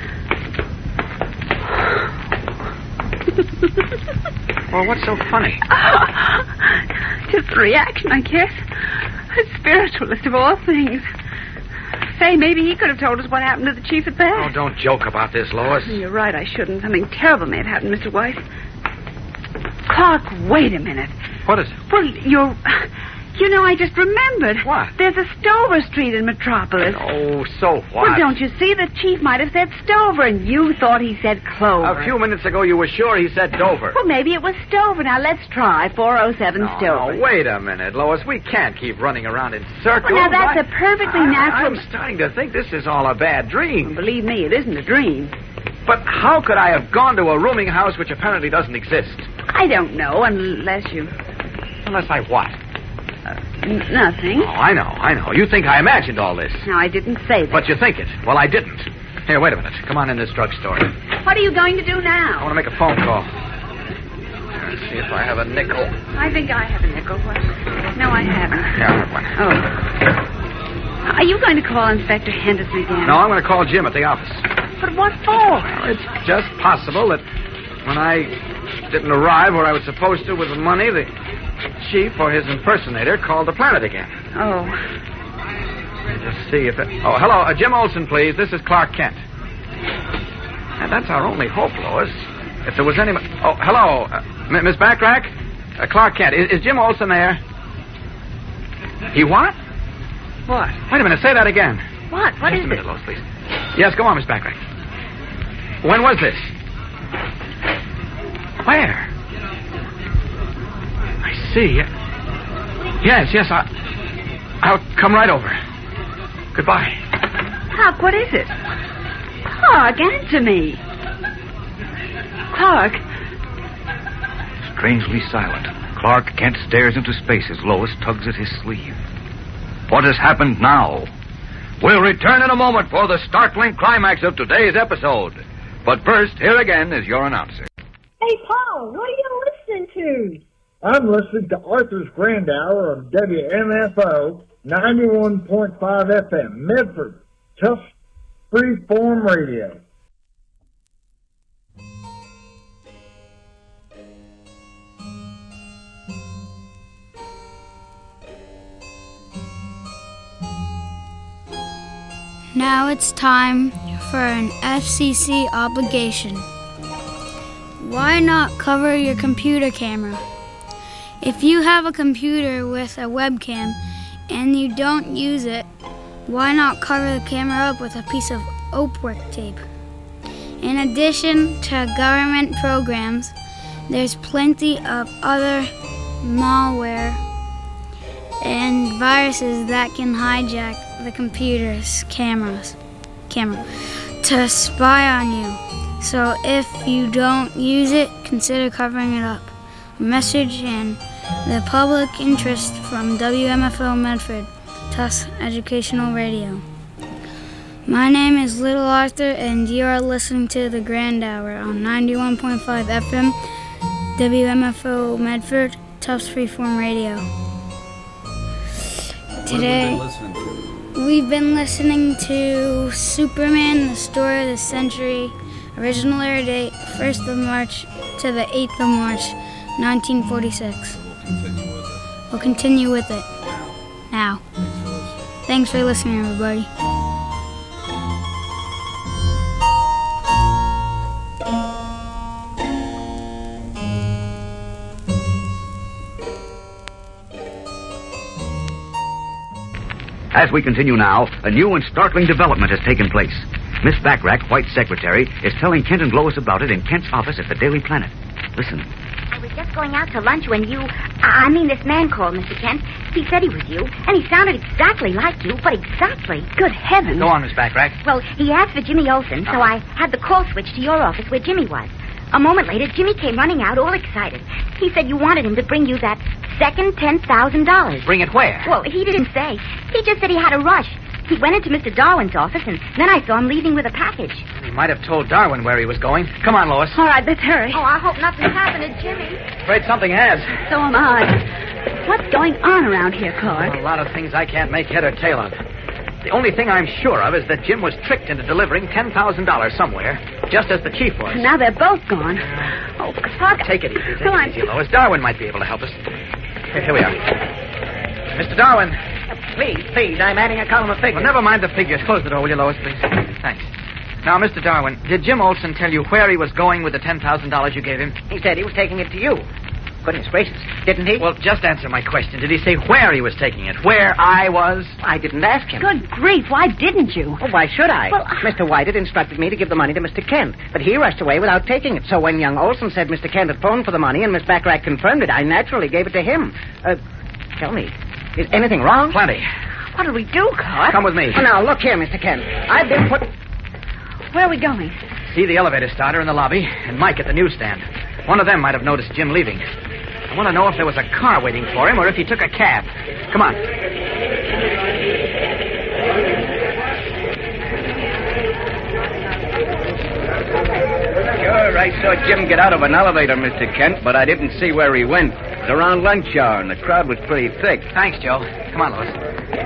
Well, what's so funny? Just a reaction, I guess. A spiritualist of all things. Say, maybe he could have told us what happened to the chief at that. Oh, don't joke about this, Lois. You're right, I shouldn't. Something terrible may have happened, Mr. White. Clark, wait a minute. What is it? Well, You know, I just remembered. What? There's a Stover Street in Metropolis. Oh, so what? Well, don't you see? The chief might have said Stover, and you thought he said Clover. A few minutes ago, you were sure he said Dover. Well, maybe it was Stover. Now, let's try 407 Stover. No, wait a minute, Lois. We can't keep running around in circles. Well, now, that's a perfectly natural... I'm starting to think this is all a bad dream. Well, believe me, it isn't a dream. But how could I have gone to a rooming house which apparently doesn't exist? I don't know, unless you... Unless I what? Nothing. Oh, I know. You think I imagined all this. No, I didn't say that. But you think it. Well, I didn't. Here, wait a minute. Come on in this drugstore. What are you going to do I now? want to make a phone call. Let's see if I have a nickel. I think I have a nickel. What? No, I haven't. Yeah, I have one. Oh. Are you going to call Inspector Henderson again? No, I'm going to call Jim at the office. But what for? Well, it's just possible that when I didn't arrive where I was supposed to with the money, the chief or his impersonator called the planet again. Oh. Just see if it... Oh, hello. Jim Olsen, please. This is Clark Kent. And that's our only hope, Lois. If there was any... Oh, hello. Miss Backrack? Clark Kent. Is Jim Olsen there? He what? What? Wait a minute. Say that again. What? What Just is a minute, it? Lois, please. Yes, go on, Miss Backrack. When was this? Where? I see. Yes, I'll come right over. Goodbye. Clark, what is it? Clark, answer me. Clark. Strangely silent, Clark Kent stares into space as Lois tugs at his sleeve. What has happened now? We'll return in a moment for the startling climax of today's episode. But first, here again is your announcer. Hey, Paul, what are you listening to? I'm listening to Arthur's Grand Hour on WMFO 91.5 FM, Medford, Tough Freeform Radio. Now it's time for an FCC obligation. Why not cover your computer camera? If you have a computer with a webcam and you don't use it, why not cover the camera up with a piece of Oprah tape? In addition to government programs, there's plenty of other malware and viruses that can hijack the computer's camera to spy on you. So if you don't use it, consider covering it up. A message in the public interest from WMFO Medford, Tufts Educational Radio. My name is Little Arthur, and you are listening to The Grand Hour on 91.5 FM, WMFO Medford, Tufts Freeform Radio. Today, we've been listening to Superman, the Story of the Century, original air date 1st of March to the 8th of March, 1946. We'll continue with it now. Thanks for listening, everybody. As we continue now, a new and startling development has taken place. Miss Backrack, White's secretary, is telling Kent and Lois about it in Kent's office at the Daily Planet. Listen. I was just going out to lunch when this man called, Mr. Kent. He said he was you, and he sounded exactly like you, but exactly. Good heavens. Go on, Miss Backrack. Well, he asked for Jimmy Olsen, so I had the call switched to your office where Jimmy was. A moment later, Jimmy came running out, all excited. He said you wanted him to bring you that second $10,000. Bring it where? Well, he didn't say. He just said he had a rush. He went into Mr. Darwin's office, and then I saw him leaving with a package. He might have told Darwin where he was going. Come on, Lois. All right, let's hurry. Oh, I hope nothing's happened to Jimmy. Afraid something has. So am I. What's going on around here, Clark? A lot of things I can't make head or tail of. The only thing I'm sure of is that Jim was tricked into delivering $10,000 somewhere, just as the chief was. Now they're both gone. Oh, Clark. Take it easy. Take it easy, Lois. Darwin might be able to help us. Here we are. Mr. Darwin. Please, I'm adding a column of figures. Well, never mind the figures. Close the door, will you, Lois, please? Thanks. Now, Mr. Darwin, did Jim Olsen tell you where he was going with the $10,000 you gave him? He said he was taking it to you. Goodness gracious. Didn't he? Well, just answer my question. Did he say where he was taking it? Where I was? I didn't ask him. Good grief, why didn't you? Oh, why should I? Well, Mr. White had instructed me to give the money to Mr. Kent, but he rushed away without taking it. So when young Olson said Mr. Kent had phoned for the money and Miss Backrack confirmed it, I naturally gave it to him. Tell me, is anything wrong? Plenty. What do we do, Clark? Come with me. Oh, now, look here, Mr. Kent. I've been put... Where are we going? See the elevator starter in the lobby and Mike at the newsstand. One of them might have noticed Jim leaving. I want to know if there was a car waiting for him or if he took a cab. Come on. Sure, I saw Jim get out of an elevator, Mr. Kent, but I didn't see where he went. It was around lunch hour, and the crowd was pretty thick. Thanks, Joe. Come on, Louis.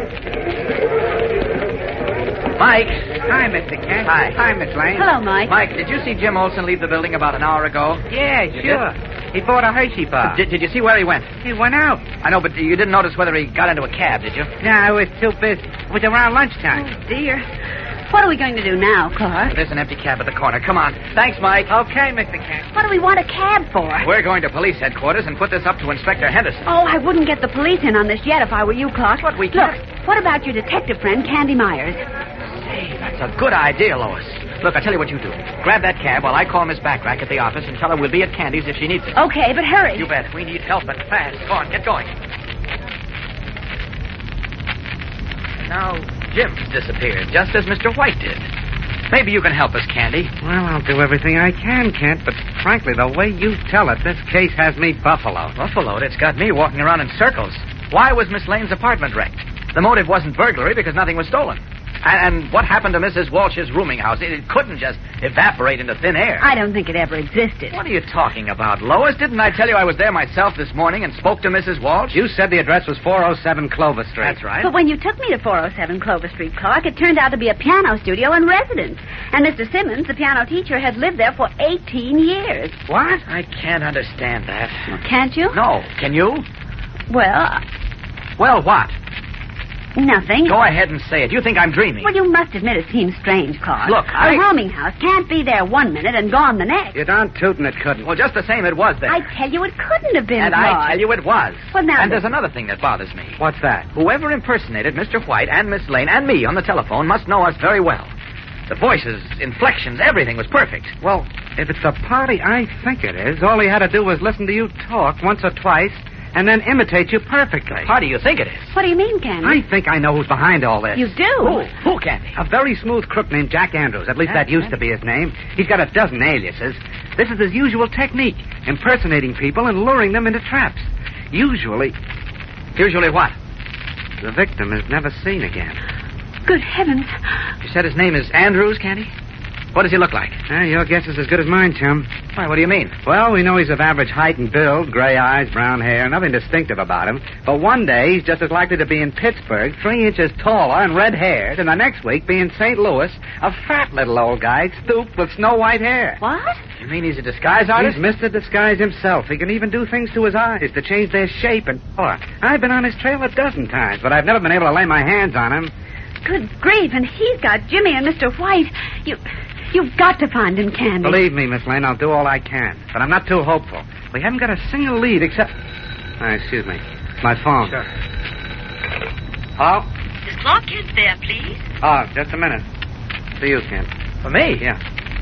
Mike. Hi, Mr. Kent. Hi. Hi, Miss Lane. Hello, Mike. Mike, did you see Jim Olson leave the building about an hour ago? Yeah, sure. He bought a Hershey bar. Did you see where he went? He went out. I know, but you didn't notice whether he got into a cab, did you? No, I was too busy. It was around lunchtime. Oh, dear. What are we going to do now, Clark? There's an empty cab at the corner. Come on. Thanks, Mike. Okay, Mr. Kent. What do we want a cab for? We're going to police headquarters and put this up to Inspector Henderson. Oh, I wouldn't get the police in on this yet if I were you, Clark. What we Look, can't... what about your detective friend, Candy Myers? Hey, that's a good idea, Lois. Look, I'll tell you what you do. Grab that cab while I call Miss Backrack at the office and tell her we'll be at Candy's if she needs it. Okay, but hurry. You bet. We need help and fast. Go on, get going. Now, Jim's disappeared, just as Mr. White did. Maybe you can help us, Candy. Well, I'll do everything I can, Kent, but frankly, the way you tell it, this case has me buffaloed. Buffaloed? It's got me walking around in circles. Why was Miss Lane's apartment wrecked? The motive wasn't burglary because nothing was stolen. And what happened to Mrs. Walsh's rooming house? It couldn't just evaporate into thin air. I don't think it ever existed. What are you talking about, Lois? Didn't I tell you I was there myself this morning and spoke to Mrs. Walsh? You said the address was 407 Clover Street. That's right. But when you took me to 407 Clover Street, Clark, it turned out to be a piano studio and residence. And Mr. Simmons, the piano teacher, had lived there for 18 years. What? I can't understand that. Well, can't you? No. Can you? Well... Well, what? Nothing. Go ahead and say it. You think I'm dreaming. Well, you must admit it seems strange, Clark. Look, A rooming house can't be there one minute and gone the next. You're darn tootin' it couldn't. Well, just the same, it was there. I tell you, it couldn't have been, And Clark. I tell you it was. Well, now and then. there's another thing that bothers me. What's that? Whoever impersonated Mr. White and Miss Lane and me on the telephone must know us very well. The voices, inflections, everything was perfect. Well, if it's the party I think it is, all he had to do was listen to you talk once or twice and then imitate you perfectly. How do you think it is? What do you mean, Candy? I think I know who's behind all this. You do? Who, Candy? A very smooth crook named Jack Andrews. At least that used to be his name. He's got a dozen aliases. This is his usual technique, impersonating people and luring them into traps. Usually what? The victim is never seen again. Good heavens. You said his name is Andrews, Candy? What does he look like? Your guess is as good as mine, chum. Why, what do you mean? Well, we know he's of average height and build, gray eyes, brown hair, nothing distinctive about him. But one day, he's just as likely to be in Pittsburgh, 3 inches taller and red-haired, and the next week be in St. Louis, a fat little old guy, stooped with snow-white hair. What? You mean he's a disguise artist? He's Mr. Disguise himself. He can even do things to his eyes to change their shape and color. I've been on his trail a dozen times, but I've never been able to lay my hands on him. Good grief, and he's got Jimmy and Mr. White. You've got to find him, Candy. Believe me, Miss Lane, I'll do all I can. But I'm not too hopeful. We haven't got a single lead except... excuse me. It's my phone. Sure. Hello? Is Clark Kent there, please? Oh, just a minute. For you, Kent. For me? Yeah.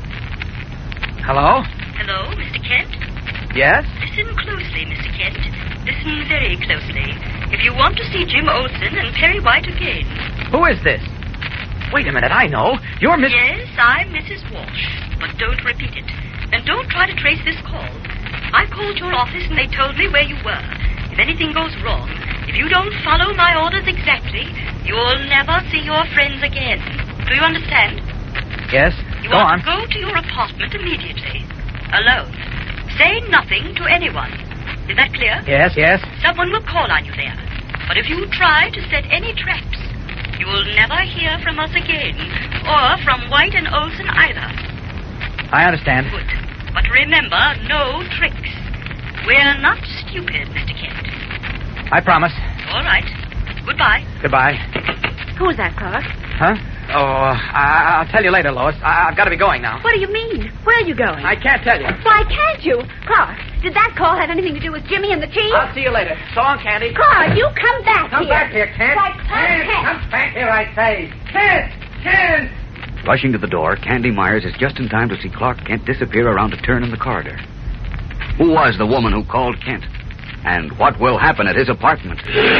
Hello? Hello, Mr. Kent? Yes? Listen closely, Mr. Kent. Listen very closely. If you want to see Jim Olson and Perry White again... Who is this? Wait a minute, I know. You're Miss... Yes, I'm Mrs. Walsh. But don't repeat it. And don't try to trace this call. I called your office and they told me where you were. If anything goes wrong, if you don't follow my orders exactly, you'll never see your friends again. Do you understand? Yes, You go are on. to go to your apartment immediately. Alone. Say nothing to anyone. Is that clear? Yes. Someone will call on you there. But if you try to set any traps, you will never hear from us again, or from White and Olson either. I understand. Good. But remember, no tricks. We're not stupid, Mr. Kent. I promise. All right. Goodbye. Goodbye. Who's that, Clark? Huh? Oh, I'll tell you later, Lois. I've got to be going now. What do you mean? Where are you going? I can't tell you. Why can't you? Clark, Did that call have anything to do with Jimmy and the chief? I'll see you later. So long, Candy. Clark, you come back Come here. back here, Kent. Why, Clark Kent. Come back here, I say. Kent! Rushing to the door, Candy Myers is just in time to see Clark Kent disappear around a turn in the corridor. Who was the woman who called Kent? And what will happen at his apartment?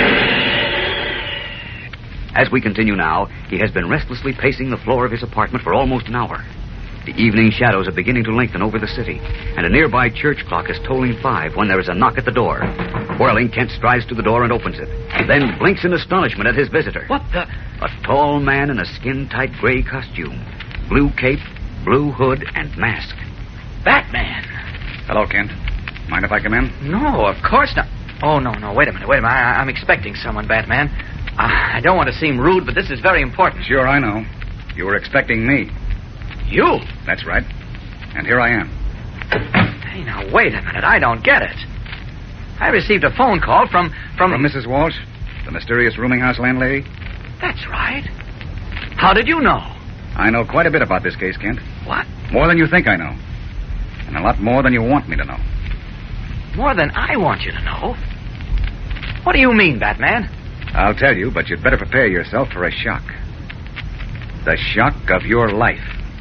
As we continue now, he has been restlessly pacing the floor of his apartment for almost an hour. The evening shadows are beginning to lengthen over the city, and a nearby church clock is tolling 5 when there is a knock at the door. Whirling, Kent strides to the door and opens it, then blinks in astonishment at his visitor. What the? A tall man in a skin-tight gray costume, blue cape, blue hood, and mask. Batman. Hello, Kent. Mind if I come in? No, of course not. Oh, no. Wait a minute. I'm expecting someone, Batman. I don't want to seem rude, but this is very important. Sure, I know. You were expecting me. You? That's right. And here I am. Hey, now, wait a minute. I don't get it. I received a phone call from Mrs. Walsh, the mysterious rooming house landlady? That's right. How did you know? I know quite a bit about this case, Kent. What? More than you think I know. And a lot more than you want me to know. More than I want you to know? What do you mean, Batman? I'll tell you, but you'd better prepare yourself for a shock. The shock of your life.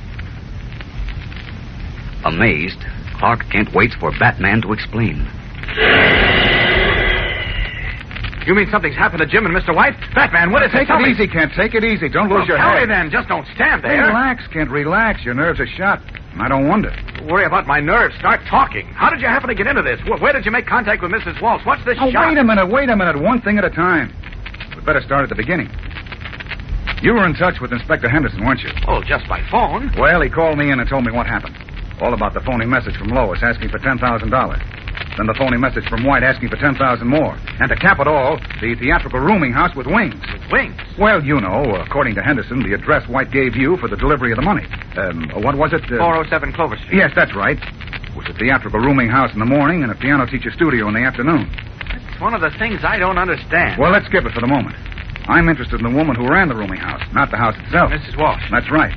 Amazed, Clark Kent waits for Batman to explain. You mean something's happened to Jim and Mr. White? Batman, what is it? Take it easy, Kent. Take it easy. Don't lose your tell head. me then. Just don't stand there. Relax, Kent. Relax. Your nerves are shot. I don't wonder. Don't worry about my nerves. Start talking. How did you happen to get into this? Where did you make contact with Mrs. Walsh? What's this shock? Wait a minute. One thing at a time. We'd better start at the beginning. You were in touch with Inspector Henderson, weren't you? Oh, just by phone. Well, he called me in and told me what happened. All about the phony message from Lois asking for $10,000. Then the phony message from White asking for $10,000 more. And to cap it all, the theatrical rooming house with wings. With wings? Well, you know, according to Henderson, the address White gave you for the delivery of the money. What was it? 407 Clover Street. Yes, that's right. It was a theatrical rooming house in the morning and a piano teacher studio in the afternoon. That's one of the things I don't understand. Well, let's skip it for the moment. I'm interested in the woman who ran the rooming house, not the house itself. Mrs. Walsh. That's right.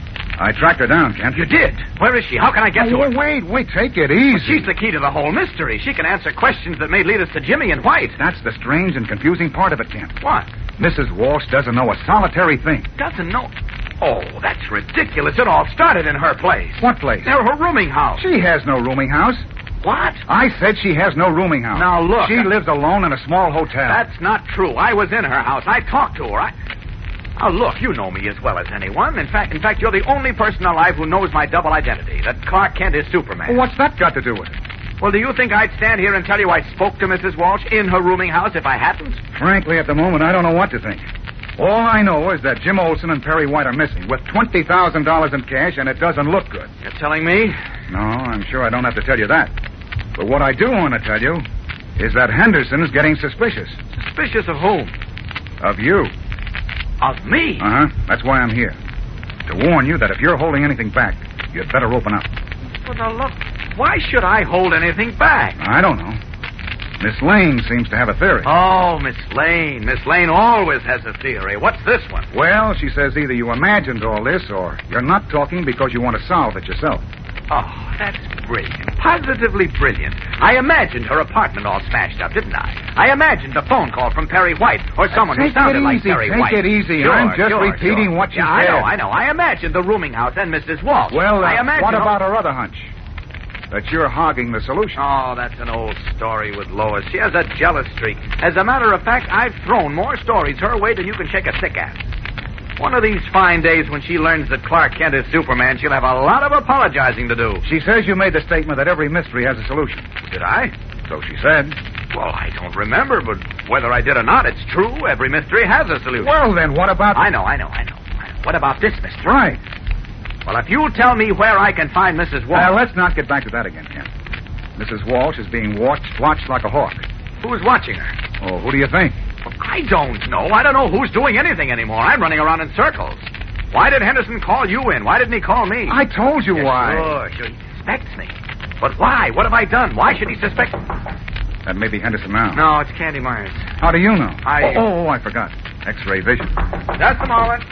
I tracked her down, Kent. You did? Where is she? How can I get to her? Wait, take it easy. Well, she's the key to the whole mystery. She can answer questions that may lead us to Jimmy and White. That's the strange and confusing part of it, Kent. What? Mrs. Walsh doesn't know a solitary thing. Doesn't know? Oh, that's ridiculous. It all started in her place. What place? Her rooming house. She has no rooming house. What? I said she has no rooming house. Now, look. She lives alone in a small hotel. That's not true. I was in her house. I talked to her. Now, look, you know me as well as anyone. In fact, you're the only person alive who knows my double identity, that Clark Kent is Superman. Well, what's that got to do with it? Well, do you think I'd stand here and tell you I spoke to Mrs. Walsh in her rooming house if I hadn't? Frankly, at the moment, I don't know what to think. All I know is that Jim Olsen and Perry White are missing with $20,000 in cash, and it doesn't look good. You're telling me? No, I'm sure I don't have to tell you that. But what I do want to tell you is that Henderson's getting suspicious. Suspicious of whom? Of you. Of me? Uh-huh. That's why I'm here. To warn you that if you're holding anything back, you'd better open up. Well, now, look, why should I hold anything back? I don't know. Miss Lane seems to have a theory. Oh, Miss Lane. Miss Lane always has a theory. What's this one? Well, she says either you imagined all this or you're not talking because you want to solve it yourself. Oh, that's brilliant. Positively brilliant. I imagined her apartment all smashed up, didn't I? I imagined the phone call from Perry White or someone who sounded like Perry White. Take it easy. Sure, I'm just repeating what you said. I know. I imagined the rooming house and Mrs. Walsh. Well, what about her other hunch? That you're hogging the solution. Oh, that's an old story with Lois. She has a jealous streak. As a matter of fact, I've thrown more stories her way than you can shake a stick at. One of these fine days when she learns that Clark Kent is Superman, she'll have a lot of apologizing to do. She says you made the statement that every mystery has a solution. Did I? So she said. Well, I don't remember, but whether I did or not, it's true. Every mystery has a solution. Well, then, what about... I know. What about this mystery? Right. Well, if you tell me where I can find Mrs. Walsh... Well, let's not get back to that again, Kent. Mrs. Walsh is being watched like a hawk. Who's watching her? Oh, who do you think? Well, I don't know. I don't know who's doing anything anymore. I'm running around in circles. Why did Henderson call you in? Why didn't he call me? I told you why. Sure. He suspects me. But why? What have I done? Why should he suspect me? That may be Henderson now. No, it's Candy Myers. How do you know? I forgot. X-ray vision. Just a moment.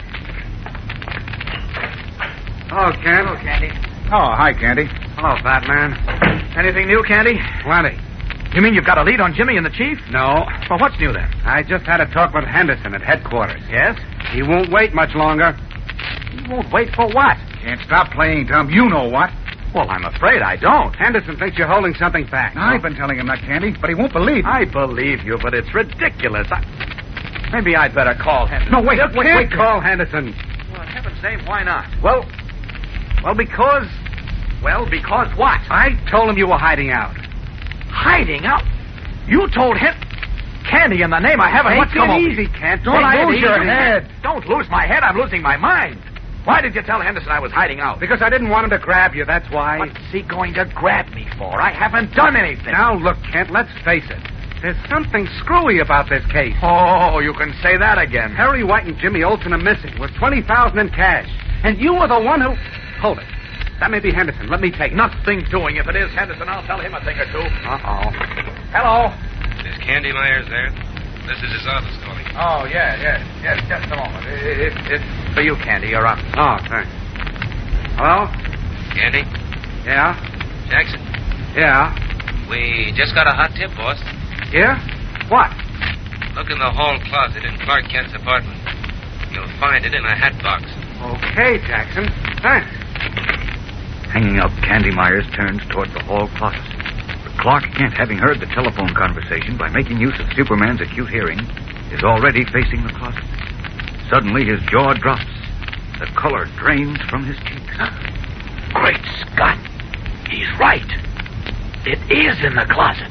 Oh, Ken. Hello, Candy. Oh, hi, Candy. Hello, Batman. Anything new, Candy? Plenty. You mean you've got a lead on Jimmy and the chief? No. Well, what's new then? I just had a talk with Henderson at headquarters. Yes? He won't wait much longer. He won't wait for what? Can't stop playing dumb. You know what. Well, I'm afraid I don't. Henderson thinks you're holding something back. I've been telling him that, Candy, but he won't believe me. I believe you, but it's ridiculous. Maybe I'd better call Henderson. No, wait. Wait, call Henderson. Well, in heaven's name, why not? Well, because what? I told him you were hiding out. Hiding out? You told him? Candy, in the name of heaven, what's come over Take it easy, Kent. Don't lose your head. Don't lose my head. I'm losing my mind. Why did you tell Henderson I was hiding out? Because I didn't want him to grab you, that's why. What's he going to grab me for? I haven't done anything. Now, look, Kent, let's face it. There's something screwy about this case. Oh, you can say that again. Harry White and Jimmy Olsen are missing with $20,000 in cash. And you were the one who... Hold it. That may be Henderson. Let me take it. Nothing doing. If it is Henderson, I'll tell him a thing or two. Uh-oh. Hello? Is Candy Myers there? This is his office calling. Oh, yes. Just a moment. It's for you, Candy. You're up. Oh, thanks. Hello? Candy? Yeah? Jackson? Yeah? We just got a hot tip, boss. Here? What? Look in the hall closet in Clark Kent's apartment. You'll find it in a hat box. Okay, Jackson. Thanks. Hanging up, Candy Myers turns toward the hall closet. But Clark Kent, having heard the telephone conversation by making use of Superman's acute hearing, is already facing the closet. Suddenly, his jaw drops. The color drains from his cheeks. Great Scott. He's right. It is in the closet.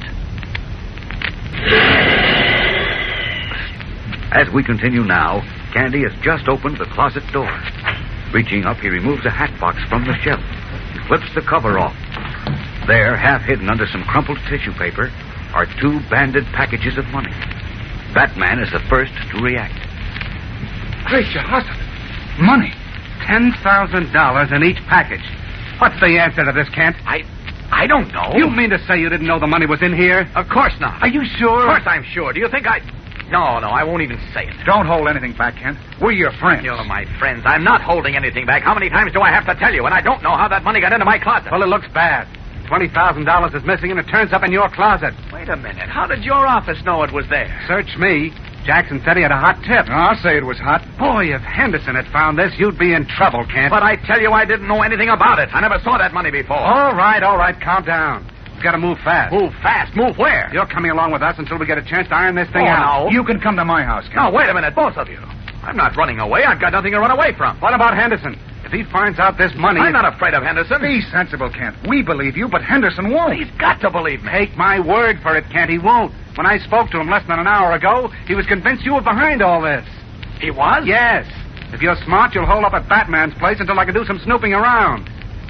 As we continue now, Candy has just opened the closet door. Reaching up, he removes a hat box from the shelf. He flips the cover off. There, half hidden under some crumpled tissue paper, are 2 banded packages of money. Batman is the first to react. Great Jehoshaphat. Money. $10,000 in each package. What's the answer to this, Kent? I don't know. You mean to say you didn't know the money was in here? Of course not. Are you sure? Of course I'm sure. Do you think No, I won't even say it. Don't hold anything back, Kent. We're your friends. You're my friends. I'm not holding anything back. How many times do I have to tell you? And I don't know how that money got into my closet. Well, it looks bad. $20,000 is missing, and it turns up in your closet. Wait a minute. How did your office know it was there? Search me. Jackson said he had a hot tip. I'll say it was hot. Boy, if Henderson had found this, you'd be in trouble, Kent. But I tell you, I didn't know anything about it. I never saw that money before. All right. Calm down. We've got to move fast. Move fast? Move where? You're coming along with us until we get a chance to iron this thing out. No. You can come to my house, Kent. No, wait a minute, both of you. I'm not running away. I've got nothing to run away from. What about Henderson? If he finds out this money... I'm not afraid of Henderson. Be sensible, Kent. We believe you, but Henderson won't. He's got to believe me. Take my word for it, Kent. He won't. When I spoke to him less than an hour ago, he was convinced you were behind all this. He was? Yes. If you're smart, you'll hold up at Batman's place until I can do some snooping around.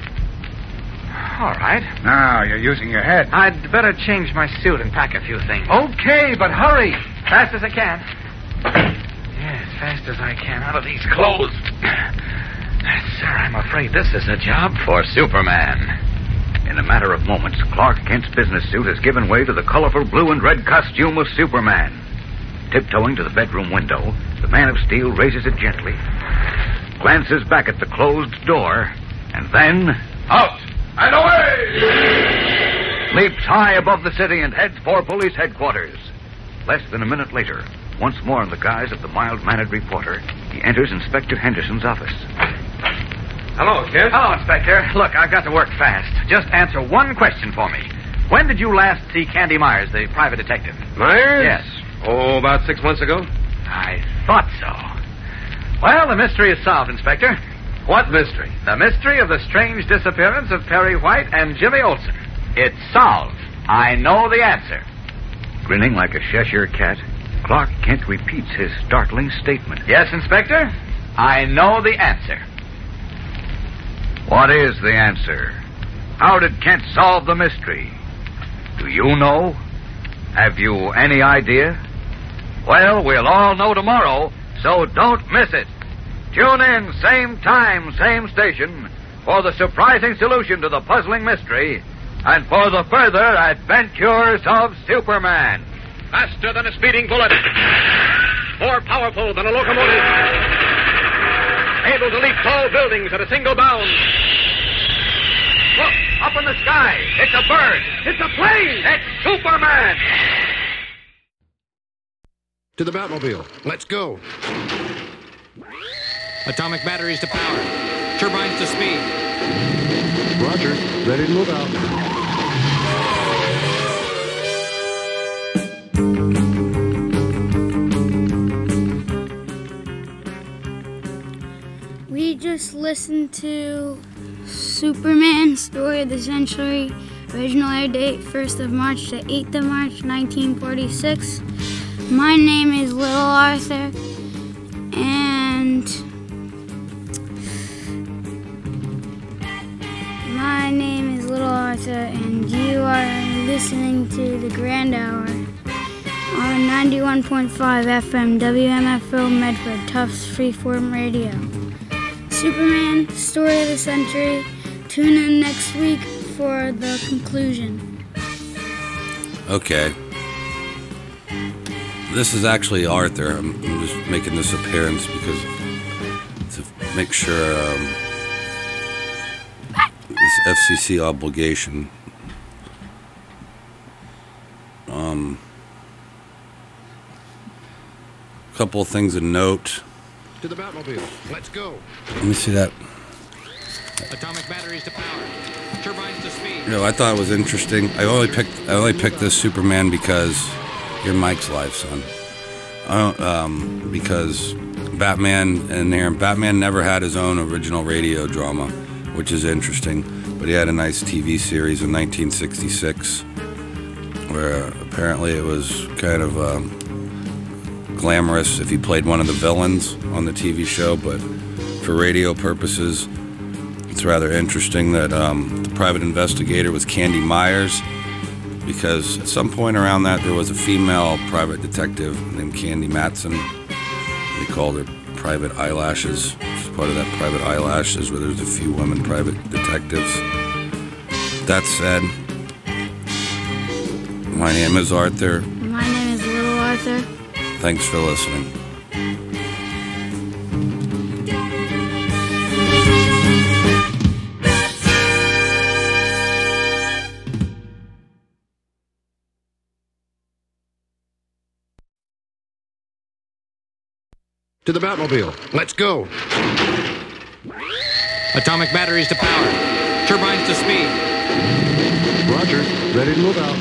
All right. Now you're using your head. I'd better change my suit and pack a few things. Okay, but hurry. Fast as I can. Yeah, as fast as I can out of these clothes. Sir, I'm afraid this is a job for Superman. In a matter of moments, Clark Kent's business suit has given way to the colorful blue and red costume of Superman. Tiptoeing to the bedroom window, the Man of Steel raises it gently, glances back at the closed door, and then... Out and away! Leaps high above the city and heads for police headquarters. Less than a minute later, once more in the guise of the mild-mannered reporter, he enters Inspector Henderson's office. Hello, Kent. Hello, Inspector. Look, I've got to work fast. Just answer one question for me. When did you last see Candy Myers, the private detective? Myers? Yes. Oh, about 6 months ago. I thought so. Well, the mystery is solved, Inspector. What mystery? The mystery of the strange disappearance of Perry White and Jimmy Olsen. It's solved. I know the answer. Grinning like a Cheshire cat, Clark Kent repeats his startling statement. Yes, Inspector? I know the answer. What is the answer? How did Kent solve the mystery? Do you know? Have you any idea? Well, we'll all know tomorrow, so don't miss it. Tune in, same time, same station, for the surprising solution to the puzzling mystery and for the further adventures of Superman. Faster than a speeding bullet. More powerful than a locomotive. Able to leap tall buildings at a single bound. Look! Up in the sky. It's a bird. It's a plane. It's Superman. To the Batmobile. Let's go. Atomic batteries to power. Turbines to speed. Roger. Ready to move out. We just listened to Superman, Story of the Century. Original air date 1st of March to 8th of March, 1946. My name is Little Arthur, and you are listening to The Grand Hour on 91.5 FM WMFO Medford, Tufts Freeform Radio. Superman, Story of the Century. Tune in next week for the conclusion. Okay. This is actually Arthur. I'm just making this appearance because to make sure this FCC obligation. A couple of things to note. To the Batmobile. Let's go. Let me see that. Atomic batteries to power. Turbines to speed. I thought it was interesting. I only picked this Superman because you're Mike's life, son. Because Batman never had his own original radio drama, which is interesting. But he had a nice TV series in 1966 where apparently it was kind of glamorous if he played one of the villains on the TV show, but for radio purposes, it's rather interesting that the private investigator was Candy Myers, because at some point around that there was a female private detective named Candy Matson. They called her Private Eyelashes. She's part of that Private Eyelashes where there's a few women private detectives. That said, my name is Arthur. My name is Little Arthur. Thanks for listening. To the Batmobile. Let's go. Atomic batteries to power. Turbines to speed. Roger. Ready to move out.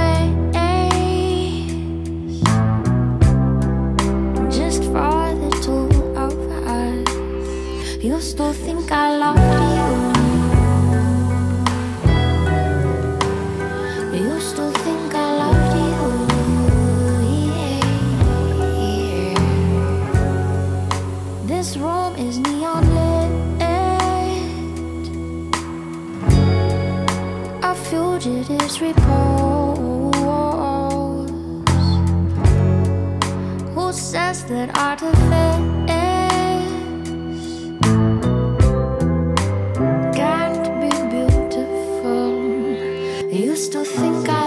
Just for the still think I love you. You still think I love you. Yeah. This room is neon lit. A fugitive's repose. Who says that artifice can't be beautiful? You still think I